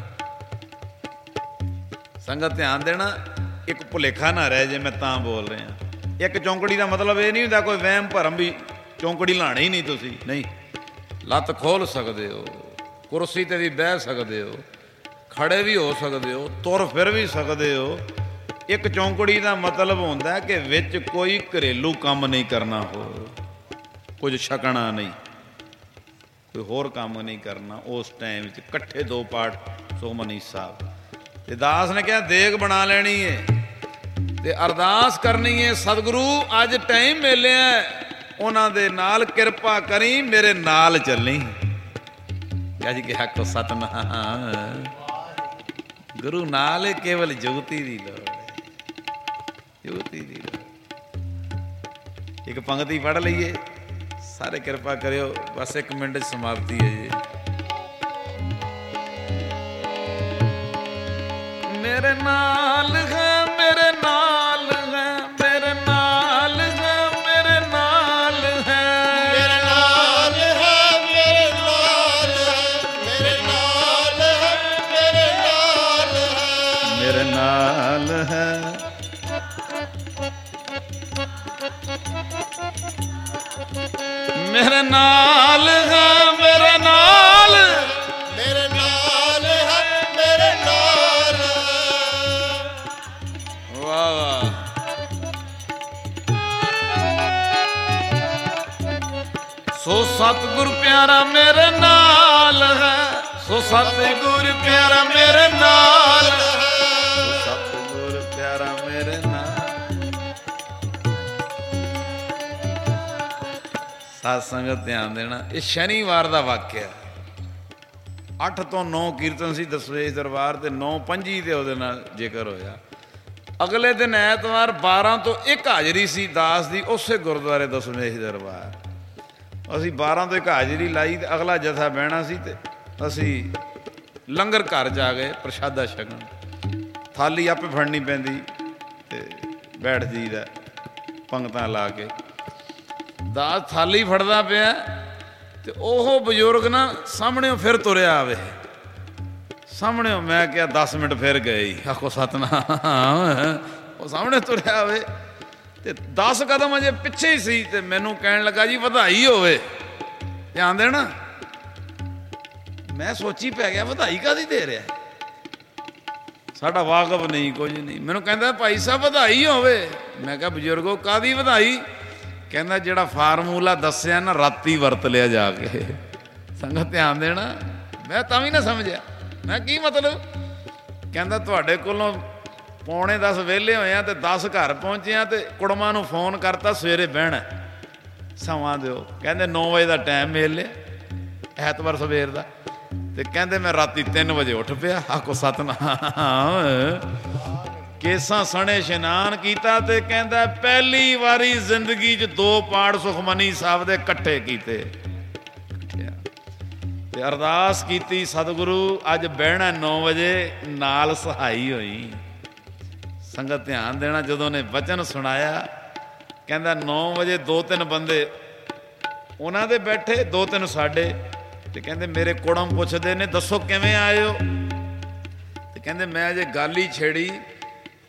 ਸੰਗਤ ਧਿਆਨ ਦੇਣਾ, ਇੱਕ ਭੁਲੇਖਾ ਨਾ ਰਹਿ ਜੇ ਮੈਂ ਤਾਂ ਬੋਲ ਰਿਹਾ। 1 ਚੌਂਕੜੀ ਦਾ ਮਤਲਬ ਇਹ ਨਹੀਂ ਹੁੰਦਾ ਕੋਈ ਵਹਿਮ ਭਰਮ ਵੀ ਚੌਂਕੜੀ ਲਾਣੀ ਹੀ ਨਹੀਂ ਤੁਸੀਂ, ਨਹੀਂ। ਲੱਤ ਖੋਲ ਸਕਦੇ ਹੋ, ਕੁਰਸੀ ਤੇ ਵੀ ਬਹਿ ਸਕਦੇ ਹੋ, ਖੜੇ ਵੀ ਹੋ ਸਕਦੇ ਹੋ, ਤੁਰ ਫਿਰ ਵੀ ਸਕਦੇ ਹੋ। 1 ਚੌਂਕੜੀ ਦਾ ਮਤਲਬ ਹੁੰਦਾ ਕਿ ਵਿੱਚ ਕੋਈ ਘਰੇਲੂ ਕੰਮ ਨਹੀਂ ਕਰਨਾ, ਹੋਰ ਕੁਝ ਛਕਣਾ ਨਹੀਂ, ਕੋਈ ਹੋਰ ਕੰਮ ਨਹੀਂ ਕਰਨਾ। ਉਸ ਟਾਈਮ ਵਿੱਚ ਇਕੱਠੇ 2 ਪਾਠ ਸੁਖਮਨੀ ਸਾਹਿਬ। ਤੇ ਦਾਸ ਨੇ ਕਿਹਾ ਦੇਗ ਬਣਾ ਲੈਣੀ ਹੈ ਤੇ ਅਰਦਾਸ ਕਰਨੀ ਹੈ, ਸਤਿਗੁਰੂ ਅੱਜ ਟਾਈਮ ਮਿਲਿਆ, ਉਹਨਾਂ ਦੇ ਨਾਲ ਕਿਰਪਾ ਕਰੀ, ਮੇਰੇ ਨਾਲ ਚੱਲੀ। ਗੱਜ ਕੇ ਆਖੋ ਸਤਨਾਮ। ਗੁਰੂ ਨਾਲ ਕੇਵਲ ਜੁਗਤੀ ਦੀ ਲੋੜ ਹੈ, ਜੁਗਤੀ ਦੀ ਲੋੜ। ਇੱਕ ਪੰਗਤੀ ਪੜ੍ਹ ਲਈਏ ਸਾਰੇ, ਕਿਰਪਾ ਕਰਿਓ, ਬਸ 1 ਮਿੰਟ 'ਚ ਸਮਾਪਤੀ ਹੈ ਜੀ। ਮੇਰੇ ਨਾਲ ਹੈ, ਮੇਰੇ ਨਾਲ ਹੈ, ਮੇਰੇ ਨਾਲ ਹੈ, ਮੇਰੇ ਨਾਲ ਹੈ, ਮੇਰੇ ਨਾਲ ਹੈ, ਮੇਰੇ ਨਾਲ ਹੈ, ਮੇਰੇ ਨਾਲ ਹੈ, ਮੇਰੇ ਨਾਲ ਹੈ, ਮੇਰੇ ਨਾਲ ਹੈ। ਮੇਰੇ ਨਾਲ ਹੈ, ਮੇਰੇ ਨਾਲ, ਮੇਰੇ ਨਾਲ ਹੈ, ਮੇਰੇ ਨਾਲ ਹੈ। ਵਾਹ ਵਾਹ। ਸੋ ਸਤਿਗੁਰ ਪਿਆਰਾ ਮੇਰੇ ਨਾਲ ਹੈ, ਸੋ ਸਤਿਗੁਰ ਪਿਆਰਾ ਮੇਰੇ ਨਾਲ ਹੈ, ਸੋ ਸਤਿਗੁਰ ਪਿਆਰਾ ਮੇਰੇ ਨਾਲ। ਸਾਧ ਸੰਗਤ ਧਿਆਨ ਦੇਣਾ, ਇਹ ਸ਼ਨੀਵਾਰ ਦਾ ਵਾਕਿਆ। 8 ਤੋਂ 9 ਕੀਰਤਨ ਸੀ ਦਸਵੇਸ਼ ਦਰਬਾਰ ਤੇ 9:25 ਤੇ ਉਹਦੇ ਨਾਲ ਜ਼ਿਕਰ ਹੋਇਆ। ਅਗਲੇ ਦਿਨ ਐਤਵਾਰ 12 ਤੋਂ 1 ਹਾਜ਼ਰੀ ਸੀ ਦਾਸ ਦੀ ਉਸੇ ਗੁਰਦੁਆਰੇ ਦਸਵੇਸ਼ ਦਰਬਾਰ। ਅਸੀਂ 12 ਤੋਂ 1 ਹਾਜ਼ਰੀ ਲਾਈ ਤੇ ਅਗਲਾ ਜਥਾ ਬਹਿਣਾ ਸੀ ਤੇ ਅਸੀਂ ਲੰਗਰ ਘਰ ਜਾ ਗਏ ਪ੍ਰਸ਼ਾਦਾ ਛਕਣ। ਥਾਲੀ ਆਪੇ ਫੜਨੀ ਪੈਂਦੀ ਤੇ ਬੈਠ ਜੀਦਾ ਪੰਗਤਾਂ ਲਾ ਕੇ। ਦਾਸ ਥਾਲੀ ਫੜਦਾ ਪਿਆ ਤੇ ਉਹ ਬਜ਼ੁਰਗ ਨਾ ਸਾਹਮਣਿਓਂ ਫਿਰ ਤੁਰਿਆ ਆਵੇ, ਸਾਹਮਣਿਓਂ। ਮੈਂ ਕਿਹਾ 10 ਮਿੰਟ ਫਿਰ ਗਏ। ਆਖੋ ਸਤਨਾਮ। ਉਹ ਸਾਹਮਣੇ ਤੁਰਿਆ ਆਵੇ ਤੇ 10 ਕਦਮ ਅਜੇ ਪਿੱਛੇ ਹੀ ਸੀ ਤੇ ਮੈਨੂੰ ਕਹਿਣ ਲੱਗਾ ਜੀ ਵਧਾਈ ਹੋਵੇ। ਧਿਆਨ ਦੇਣਾ, ਮੈਂ ਸੋਚੀ ਪੈ ਗਿਆ ਵਧਾਈ ਕਾਹਦੀ ਦੇ ਰਿਹਾ, ਸਾਡਾ ਵਾਕਫ ਨਹੀਂ, ਕੁਝ ਨਹੀਂ। ਮੈਨੂੰ ਕਹਿੰਦਾ ਭਾਈ ਸਾਹਿਬ ਵਧਾਈ ਹੋਵੇ। ਮੈਂ ਕਿਹਾ ਬਜ਼ੁਰਗੋ ਕਾਹਦੀ ਵਧਾਈ? ਕਹਿੰਦਾ ਜਿਹੜਾ ਫਾਰਮੂਲਾ ਦੱਸਿਆ ਨਾ ਰਾਤੀ ਵਰਤ ਲਿਆ ਜਾ ਕੇ। ਸੰਗਤ ਧਿਆਨ ਦੇਣਾ, ਮੈਂ ਤਾਂ ਵੀ ਨਾ ਸਮਝਿਆ। ਮੈਂ ਕੀ ਮਤਲਬ? ਕਹਿੰਦਾ ਤੁਹਾਡੇ ਕੋਲੋਂ 9:45 ਵਿਹਲੇ ਹੋਏ ਆ ਤੇ 10 ਘਰ ਪਹੁੰਚਿਆ ਤੇ ਕੁੜਮਾਂ ਨੂੰ ਫੋਨ ਕਰਤਾ ਸਵੇਰੇ ਬਹਿਣਾ, ਸਮਾਂ ਦਿਓ। ਕਹਿੰਦੇ 9 ਵਜੇ ਦਾ ਟਾਈਮ ਮਿਲ ਲਿਆ ਐਤਵਾਰ ਸਵੇਰ ਦਾ। ਤੇ ਕਹਿੰਦੇ ਮੈਂ ਰਾਤੀ 3 ਵਜੇ ਉੱਠ ਪਿਆ। ਆਖੋ ਸਤਨਾਮ। ਕੇਸਾਂ ਸਣੇ ਇਸ਼ਨਾਨ ਕੀਤਾ ਤੇ ਕਹਿੰਦਾ ਪਹਿਲੀ ਵਾਰੀ ਜ਼ਿੰਦਗੀ 'ਚ 2 ਪਾਠ ਸੁਖਮਨੀ ਸਾਹਿਬ ਦੇ ਇਕੱਠੇ ਕੀਤੇ ਤੇ ਅਰਦਾਸ ਕੀਤੀ, ਸਤਿਗੁਰੂ ਅੱਜ ਬਹਿਣਾ 9 ਵਜੇ, ਨਾਲ ਸਹਾਈ ਹੋਈ। ਸੰਗਤ ਧਿਆਨ ਦੇਣਾ, ਜਦੋਂ ਨੇ ਵਚਨ ਸੁਣਾਇਆ ਕਹਿੰਦਾ 9 ਵਜੇ 2-3 ਬੰਦੇ ਉਹਨਾਂ ਦੇ ਬੈਠੇ, 2-3 ਸਾਡੇ। ਤੇ ਕਹਿੰਦੇ ਮੇਰੇ ਕੁੜਮ ਪੁੱਛਦੇ ਨੇ ਦੱਸੋ ਕਿਵੇਂ ਆਏ ਹੋ? ਤੇ ਕਹਿੰਦੇ ਮੈਂ ਅਜੇ ਗੱਲ ਹੀ ਛੇੜੀ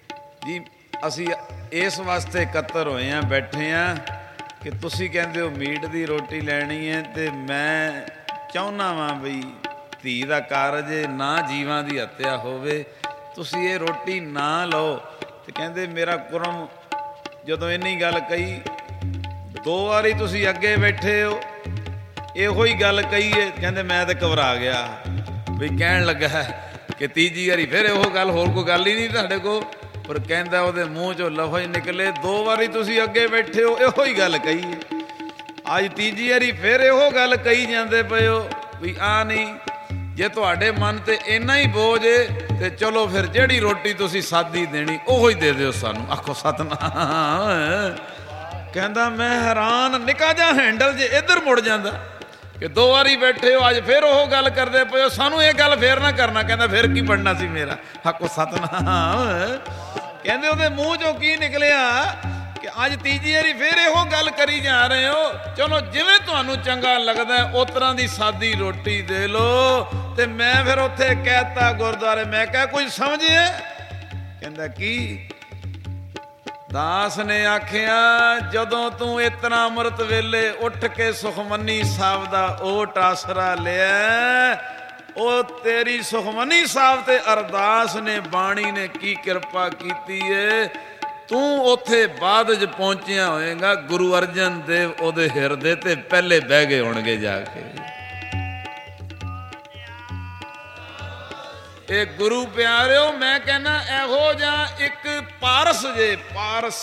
ਜੀ ਅਸੀਂ ਇਸ ਵਾਸਤੇ ਇਕੱਤਰ ਹੋਏ ਹਾਂ, ਬੈਠੇ ਹਾਂ ਕਿ ਤੁਸੀਂ ਕਹਿੰਦੇ ਹੋ ਮੀਟ ਦੀ ਰੋਟੀ ਲੈਣੀ ਹੈ, ਅਤੇ ਮੈਂ ਚਾਹੁੰਦਾ ਵਾਂ ਬਈ ਧੀ ਦਾ ਕਾਰਜ ਨਾ ਜੀਵਾਂ ਦੀ ਹੱਤਿਆ ਹੋਵੇ, ਤੁਸੀਂ ਇਹ ਰੋਟੀ ਨਾ ਲਓ। ਅਤੇ ਕਹਿੰਦੇ ਮੇਰਾ ਕੁਰਮ ਜਦੋਂ ਇੰਨੀ ਗੱਲ ਕਹੀ, 2 ਵਾਰੀ ਤੁਸੀਂ ਅੱਗੇ ਬੈਠੇ ਹੋ ਇਹੋ ਹੀ ਗੱਲ ਕਹੀ ਹੈ, ਕਹਿੰਦੇ ਮੈਂ ਤਾਂ ਘਬਰਾ ਗਿਆ ਵੀ ਕਹਿਣ ਲੱਗਾ ਕਿ ਤੀਜੀ ਵਾਰੀ ਫਿਰ ਇਹੋ ਗੱਲ, ਹੋਰ ਕੋਈ ਗੱਲ ਹੀ ਨਹੀਂ ਤੁਹਾਡੇ ਕੋਲ। ਪਰ ਕਹਿੰਦਾ ਉਹਦੇ ਮੂੰਹ 'ਚੋਂ ਲਫ਼ਜ਼ ਨਿਕਲੇ, 2 ਵਾਰੀ ਤੁਸੀਂ ਅੱਗੇ ਬੈਠੇ ਹੋ ਇਹੋ ਹੀ ਗੱਲ ਕਹੀ ਹੈ, ਅੱਜ ਤੀਜੀ ਵਾਰੀ ਫਿਰ ਇਹੋ ਗੱਲ ਕਹੀ ਜਾਂਦੇ ਪਏ ਹੋ ਵੀ ਆ ਨਹੀਂ। ਜੇ ਤੁਹਾਡੇ ਮਨ 'ਤੇ ਇੰਨਾ ਹੀ ਬੋਝ ਏ ਤੇ ਚਲੋ ਫਿਰ ਜਿਹੜੀ ਰੋਟੀ ਤੁਸੀਂ ਸਾਦੀ ਦੇਣੀ ਉਹੋ ਹੀ ਦੇ ਦਿਓ ਸਾਨੂੰ। ਆਖੋ ਸਤਨਾਮ। ਕਹਿੰਦਾ ਮੈਂ ਹੈਰਾਨ, ਨਿੱਕਾ ਜਿਹਾ ਹੈਂਡਲ ਜੇ ਇੱਧਰ ਮੁੜ ਜਾਂਦਾ ਕਿ 2 ਵਾਰੀ ਬੈਠੇ ਹੋ ਅੱਜ ਫਿਰ ਉਹ ਗੱਲ ਕਰਦੇ ਪਏ ਹੋ, ਸਾਨੂੰ ਇਹ ਗੱਲ ਫੇਰ ਨਾ ਕਰਨਾ। ਕਹਿੰਦਾ ਫਿਰ ਕੀ ਬਣਨਾ ਸੀ ਮੇਰਾ। ਆਖੋ ਸਤਨਾਮ। ਕਹਿੰਦੇ ਉਹਦੇ ਮੂੰਹ 'ਚੋਂ ਕੀ ਨਿਕਲਿਆ ਕਿ ਅੱਜ ਤੀਜੀ ਵਾਰੀ ਫਿਰ ਇਹੋ ਗੱਲ ਕਰੀ ਜਾ ਰਹੇ ਹੋ, ਚਲੋ ਜਿਵੇਂ ਤੁਹਾਨੂੰ ਚੰਗਾ ਲੱਗਦਾ ਉਸ ਤਰ੍ਹਾਂ ਦੀ ਸਾਦੀ ਰੋਟੀ ਦੇ ਲਓ। ਤੇ ਮੈਂ ਫਿਰ ਉੱਥੇ ਕਹਿਤਾ ਗੁਰਦੁਆਰੇ, ਮੈਂ ਕਿਹਾ ਕੁਝ ਸਮਝਿਆ? ਕਹਿੰਦਾ ਕੀ? ਦਾਸ ਨੇ ਆਖਿਆ ਜਦੋਂ ਤੂੰ ਇਤਨਾ ਅੰਮ੍ਰਿਤ ਵੇਲੇ ਉੱਠ ਕੇ ਸੁਖਮਨੀ ਸਾਹਿਬ ਦਾ ਓਟ ਆਸਰਾ ਲਿਆ, ਉਹ ਤੇਰੀ ਸੁਖਮਨੀ ਸਾਹਿਬ ਤੇ ਅਰਦਾਸ ਨੇ, ਬਾਣੀ ਨੇ ਕੀ ਕਿਰਪਾ ਕੀਤੀ ਏ। ਤੂੰ ਉੱਥੇ ਬਾਅਦ 'ਚ ਪਹੁੰਚਿਆ ਹੋਏਗਾ, ਗੁਰੂ ਅਰਜਨ ਦੇਵ ਉਹਦੇ ਹਿਰਦੇ ਤੇ ਪਹਿਲੇ ਬਹਿ ਗਏ ਹੋਣਗੇ ਜਾ ਕੇ। ਇਹ ਗੁਰੂ ਪਿਆਰਿਓ, ਮੈਂ ਕਹਿੰਦਾ ਇਹੋ ਜਿਹਾ ਇੱਕ ਪਾਰਸ ਜੇ, ਪਾਰਸ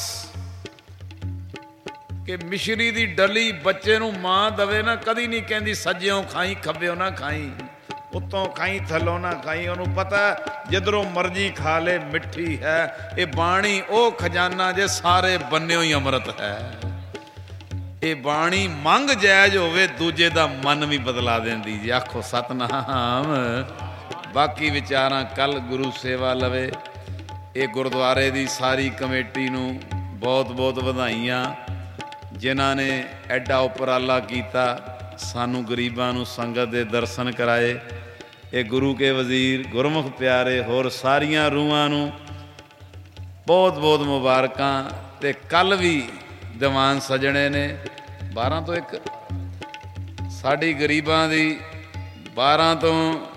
ਕਿ ਮਿਸ਼ਰੀ ਦੀ ਡਲੀ ਬੱਚੇ ਨੂੰ ਮਾਂ ਦਵੇ ਨਾ, ਕਦੀ ਨਹੀਂ ਕਹਿੰਦੀ ਸੱਜਿਓਂ ਖਾਈ ਖੱਬਿਓ ਨਾ ਖਾਈ, ਉੱਤੋਂ ਖਾਈ ਥੱਲੋਂ ਨਾ ਖਾਈ। ਉਹਨੂੰ ਪਤਾ ਜਿੱਧਰੋਂ ਮਰਜ਼ੀ ਖਾ ਲੈ, ਮਿੱਠੀ ਹੈ। ਇਹ ਬਾਣੀ ਉਹ ਖਜ਼ਾਨਾ ਜੇ ਸਾਰੇ ਬੰਨਿਓ ਹੀ ਅੰਮ੍ਰਿਤ ਹੈ। ਇਹ ਬਾਣੀ ਮੰਗ ਜਾਇਜ਼ ਹੋਵੇ ਦੂਜੇ ਦਾ ਮਨ ਵੀ ਬਦਲਾ ਦਿੰਦੀ ਜੀ। ਆਖੋ ਸਤਨਾਮ। ਬਾਕੀ ਵਿਚਾਰਾਂ ਕੱਲ ਗੁਰੂ ਸੇਵਾ ਲਵੇ। ਇਹ ਗੁਰਦੁਆਰੇ ਦੀ ਸਾਰੀ ਕਮੇਟੀ ਨੂੰ ਬਹੁਤ ਬਹੁਤ ਵਧਾਈਆਂ, ਜਿਨ੍ਹਾਂ ਨੇ ਐਡਾ ਉਪਰਾਲਾ ਕੀਤਾ, ਸਾਨੂੰ ਗਰੀਬਾਂ ਨੂੰ ਸੰਗਤ ਦੇ ਦਰਸ਼ਨ ਕਰਾਏ। ਇਹ ਗੁਰੂ ਕੇ ਵਜ਼ੀਰ, ਗੁਰਮੁਖ ਪਿਆਰੇ, ਹੋਰ ਸਾਰੀਆਂ ਰੂਹਾਂ ਨੂੰ ਬਹੁਤ ਬਹੁਤ ਮੁਬਾਰਕਾਂ। ਅਤੇ ਕੱਲ੍ਹ ਵੀ ਦੀਵਾਨ ਸਜਣੇ ਨੇ 12 ਤੋਂ 1, ਸਾਡੀ ਗਰੀਬਾਂ ਦੀ 12 ਤੋਂ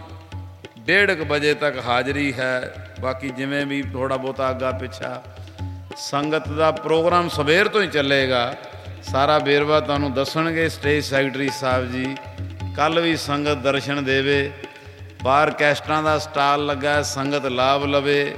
1:30 ਵਜੇ ਤੱਕ ਹਾਜ਼ਰੀ ਹੈ। ਬਾਕੀ ਜਿਵੇਂ ਵੀ ਥੋੜ੍ਹਾ ਬਹੁਤਾ ਅੱਗਾ ਪਿੱਛਾ ਸੰਗਤ ਦਾ ਪ੍ਰੋਗਰਾਮ ਸਵੇਰ ਤੋਂ ਹੀ ਚੱਲੇਗਾ। ਸਾਰਾ ਵੇਰਵਾ ਤੁਹਾਨੂੰ ਦੱਸਣਗੇ ਸਟੇਜ ਸੈਕਟਰੀ ਸਾਹਿਬ ਜੀ। ਕੱਲ੍ਹ ਵੀ ਸੰਗਤ ਦਰਸ਼ਨ ਦੇਵੇ। ਬਾਹਰ ਕੈਸਟਾਂ ਦਾ ਸਟਾਲ ਲੱਗਾ, ਸੰਗਤ ਲਾਭ ਲਵੇ।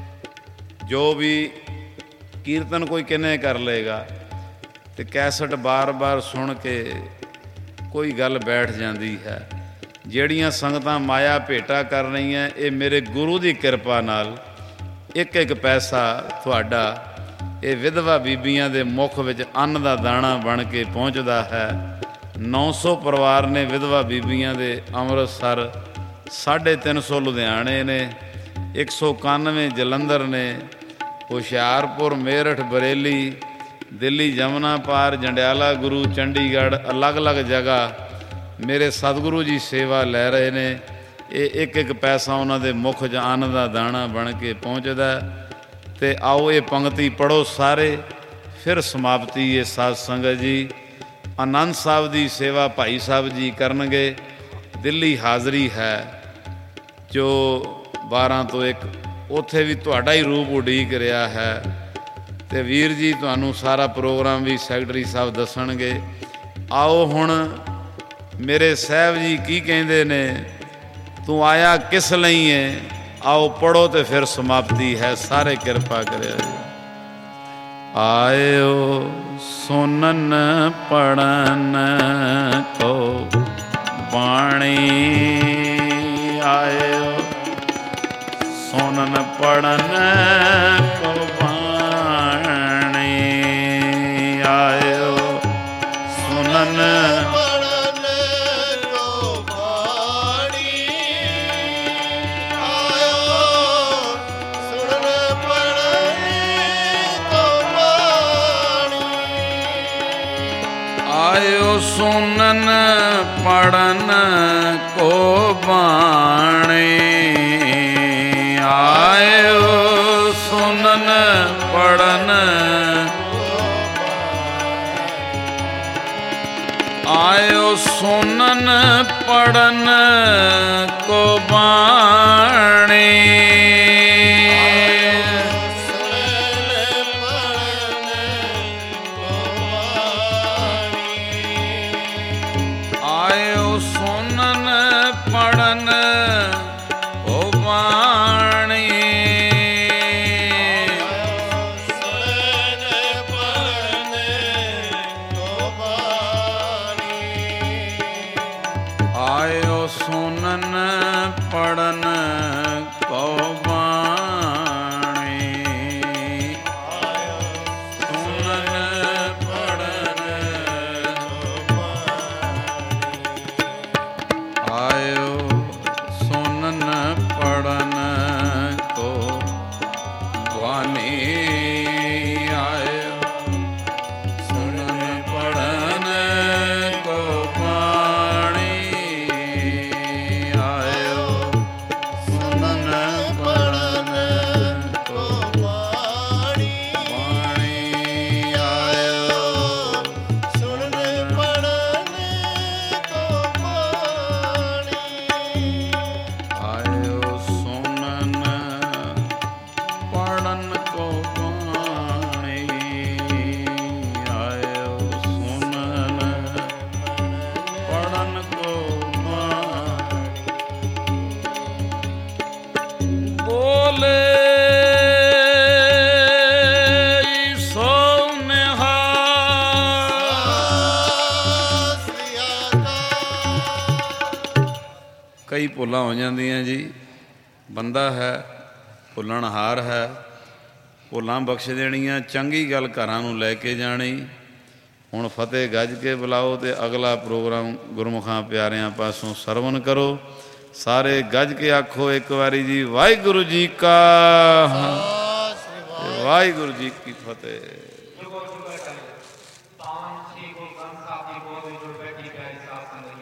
ਜੋ ਵੀ ਕੀਰਤਨ ਕੋਈ ਕਿੰਨੇ ਕਰ ਲਏਗਾ, ਅਤੇ ਕੈਸਟ ਬਾਰ-ਬਾਰ ਸੁਣ ਕੇ ਕੋਈ ਗੱਲ ਬੈਠ ਜਾਂਦੀ ਹੈ। ਜਿਹੜੀਆਂ ਸੰਗਤਾਂ ਮਾਇਆ ਭੇਟਾ ਕਰ ਰਹੀਆਂ, ਇਹ ਮੇਰੇ ਗੁਰੂ ਦੀ ਕਿਰਪਾ ਨਾਲ ਇੱਕ ਇੱਕ ਪੈਸਾ ਤੁਹਾਡਾ ਇਹ ਵਿਧਵਾ ਬੀਬੀਆਂ ਦੇ ਮੁੱਖ ਵਿੱਚ ਅੰਨ ਦਾ ਦਾਣਾ ਬਣ ਕੇ ਪਹੁੰਚਦਾ ਹੈ। 900 ਪਰਿਵਾਰ ਨੇ ਵਿਧਵਾ ਬੀਬੀਆਂ ਦੇ ਅੰਮ੍ਰਿਤਸਰ, 350 ਲੁਧਿਆਣੇ ਨੇ, 191 ਜਲੰਧਰ ਨੇ, ਹੁਸ਼ਿਆਰਪੁਰ, ਮੇਰਠ, ਬਰੇਲੀ, ਦਿੱਲੀ ਜਮਨਾ ਪਾਰ, ਜੰਡਿਆਲਾ ਗੁਰੂ, ਚੰਡੀਗੜ੍ਹ, ਅਲੱਗ-ਅਲੱਗ ਜਗ੍ਹਾ ਮੇਰੇ ਸਤਿਗੁਰੂ ਜੀ ਸੇਵਾ ਲੈ ਰਹੇ ਨੇ। ਇਹ ਇੱਕ ਇੱਕ ਪੈਸਾ ਉਹਨਾਂ ਦੇ ਮੁੱਖ 'ਚ ਅੰਨ ਦਾ ਦਾਣਾ ਬਣ ਕੇ ਪਹੁੰਚਦਾ। ਅਤੇ ਆਓ ਇਹ ਪੰਕਤੀ ਪੜ੍ਹੋ ਸਾਰੇ, ਫਿਰ ਸਮਾਪਤੀ ਇਹ ਸਾਧ ਸੰਗਤ ਜੀ। ਆਨੰਦ ਸਾਹਿਬ ਦੀ ਸੇਵਾ ਭਾਈ ਸਾਹਿਬ ਜੀ ਕਰਨਗੇ। ਦਿੱਲੀ ਹਾਜ਼ਰੀ ਹੈ ਜੋ 12 ਤੋਂ 1, ਉੱਥੇ ਵੀ ਤੁਹਾਡਾ ਹੀ ਰੂਪ ਉਡੀਕ ਰਿਹਾ ਹੈ। ਅਤੇ ਵੀਰ ਜੀ ਤੁਹਾਨੂੰ ਸਾਰਾ ਪ੍ਰੋਗਰਾਮ ਵੀ ਸੈਕਟਰੀ ਸਾਹਿਬ ਦੱਸਣਗੇ। ਆਓ ਹੁਣ ਮੇਰੇ ਸਾਹਿਬ ਜੀ ਕੀ ਕਹਿੰਦੇ ਨੇ, ਤੂੰ ਆਇਆ ਕਿਸ ਲਈ ਹੈ, ਆਓ ਪੜ੍ਹੋ ਅਤੇ ਫਿਰ ਸਮਾਪਤੀ ਹੈ। ਸਾਰੇ ਕਿਰਪਾ ਕਰਿਆ ਜੀ। ਆਇਓ ਸੁਨਨ ਪੜਨ ਕੋ ਬਾਣੀ, ਆਇਓ ਸੁਨਨ ਪੜਨ ਕੋ ਬਾਣੀ, ਆਇਓ ਸੁਨਨ ਆਇਓ ਸੁਨਨ ਪੜਨ ਕੋ ਬਾਣੀ, ਆਇਓ ਸੁਨਨ ਪੜਨ ਆਇਓ ਸੁਨਨ ਪੜਨ ਕੋ ਬਾਣੀ ਆਇਓ ਸੁਨਨ ਪੜਨ ਕੋ ਬਾਣੀ ਆਇਓ ਸੁਨਨ ਪੜਨ ਕੋ ਬਾਣੀ ਸੁਨਨ ਪੜਨ ਆਇਓ ਸੁਨਨ ਪੜਨ ਕੋ ਬਾਣੀ ਆਇਓ ਸੁਨਨ ਪੜਨ ਕੋ ਬਾਣੀ ਆਇਓ ਸੁਨਨ ਪੜਨ ਕੋ ਬਾਣੀ ਆਇਓ ਸੁਣ ਪੜਨ ਕੋ ਬਾਣੀ ਆਇਓ ਸੁਨਨ ਪੜਨ ਕੋ ਬਾਣੀ ਆਇਓ ਸੁਨਨ ਪੜਨ ਕੋ ਬਾਣੀ ਬੋਲੇ ਸੋ ਨਿਹਾਲ ਸ੍ਰੀ ਅਕਾਲ ਕਈ ਭੁੱਲਾਂ ਹੋ ਜਾਂਦੀਆਂ ਜੀ ਬੰਦਾ ਹੈ ਭੁੱਲਣਹਾਰ ਹੈ ਭੁੱਲਾਂ ਬਖਸ਼ ਦੇਣੀਆਂ ਚੰਗੀ ਗੱਲ ਘਰਾਂ ਨੂੰ ਲੈ ਕੇ ਜਾਣੀ ਹੁਣ ਫਤਿਹ ਗੱਜ ਕੇ ਬੁਲਾਓ ਤੇ ਅਗਲਾ ਪ੍ਰੋਗਰਾਮ ਗੁਰਮੁਖਾਂ ਪਿਆਰਿਆਂ ਪਾਸੋਂ ਸਰਵਨ ਕਰੋ ਸਾਰੇ ਗੱਜ ਕੇ ਆਖੋ ਇੱਕ ਵਾਰੀ ਜੀ ਵਾਹਿਗੁਰੂ ਜੀ ਕਾ ਤੇ ਵਾਹਿਗੁਰੂ ਜੀ ਕੀ ਫਤਿਹ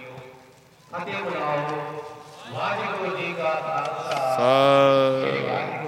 ਫਤਿਹ ਬੁਲਾਓ ਵਾਹਿਗੁਰੂ ਜੀ ਕਾ ਖਾਲਸਾ ਸਾ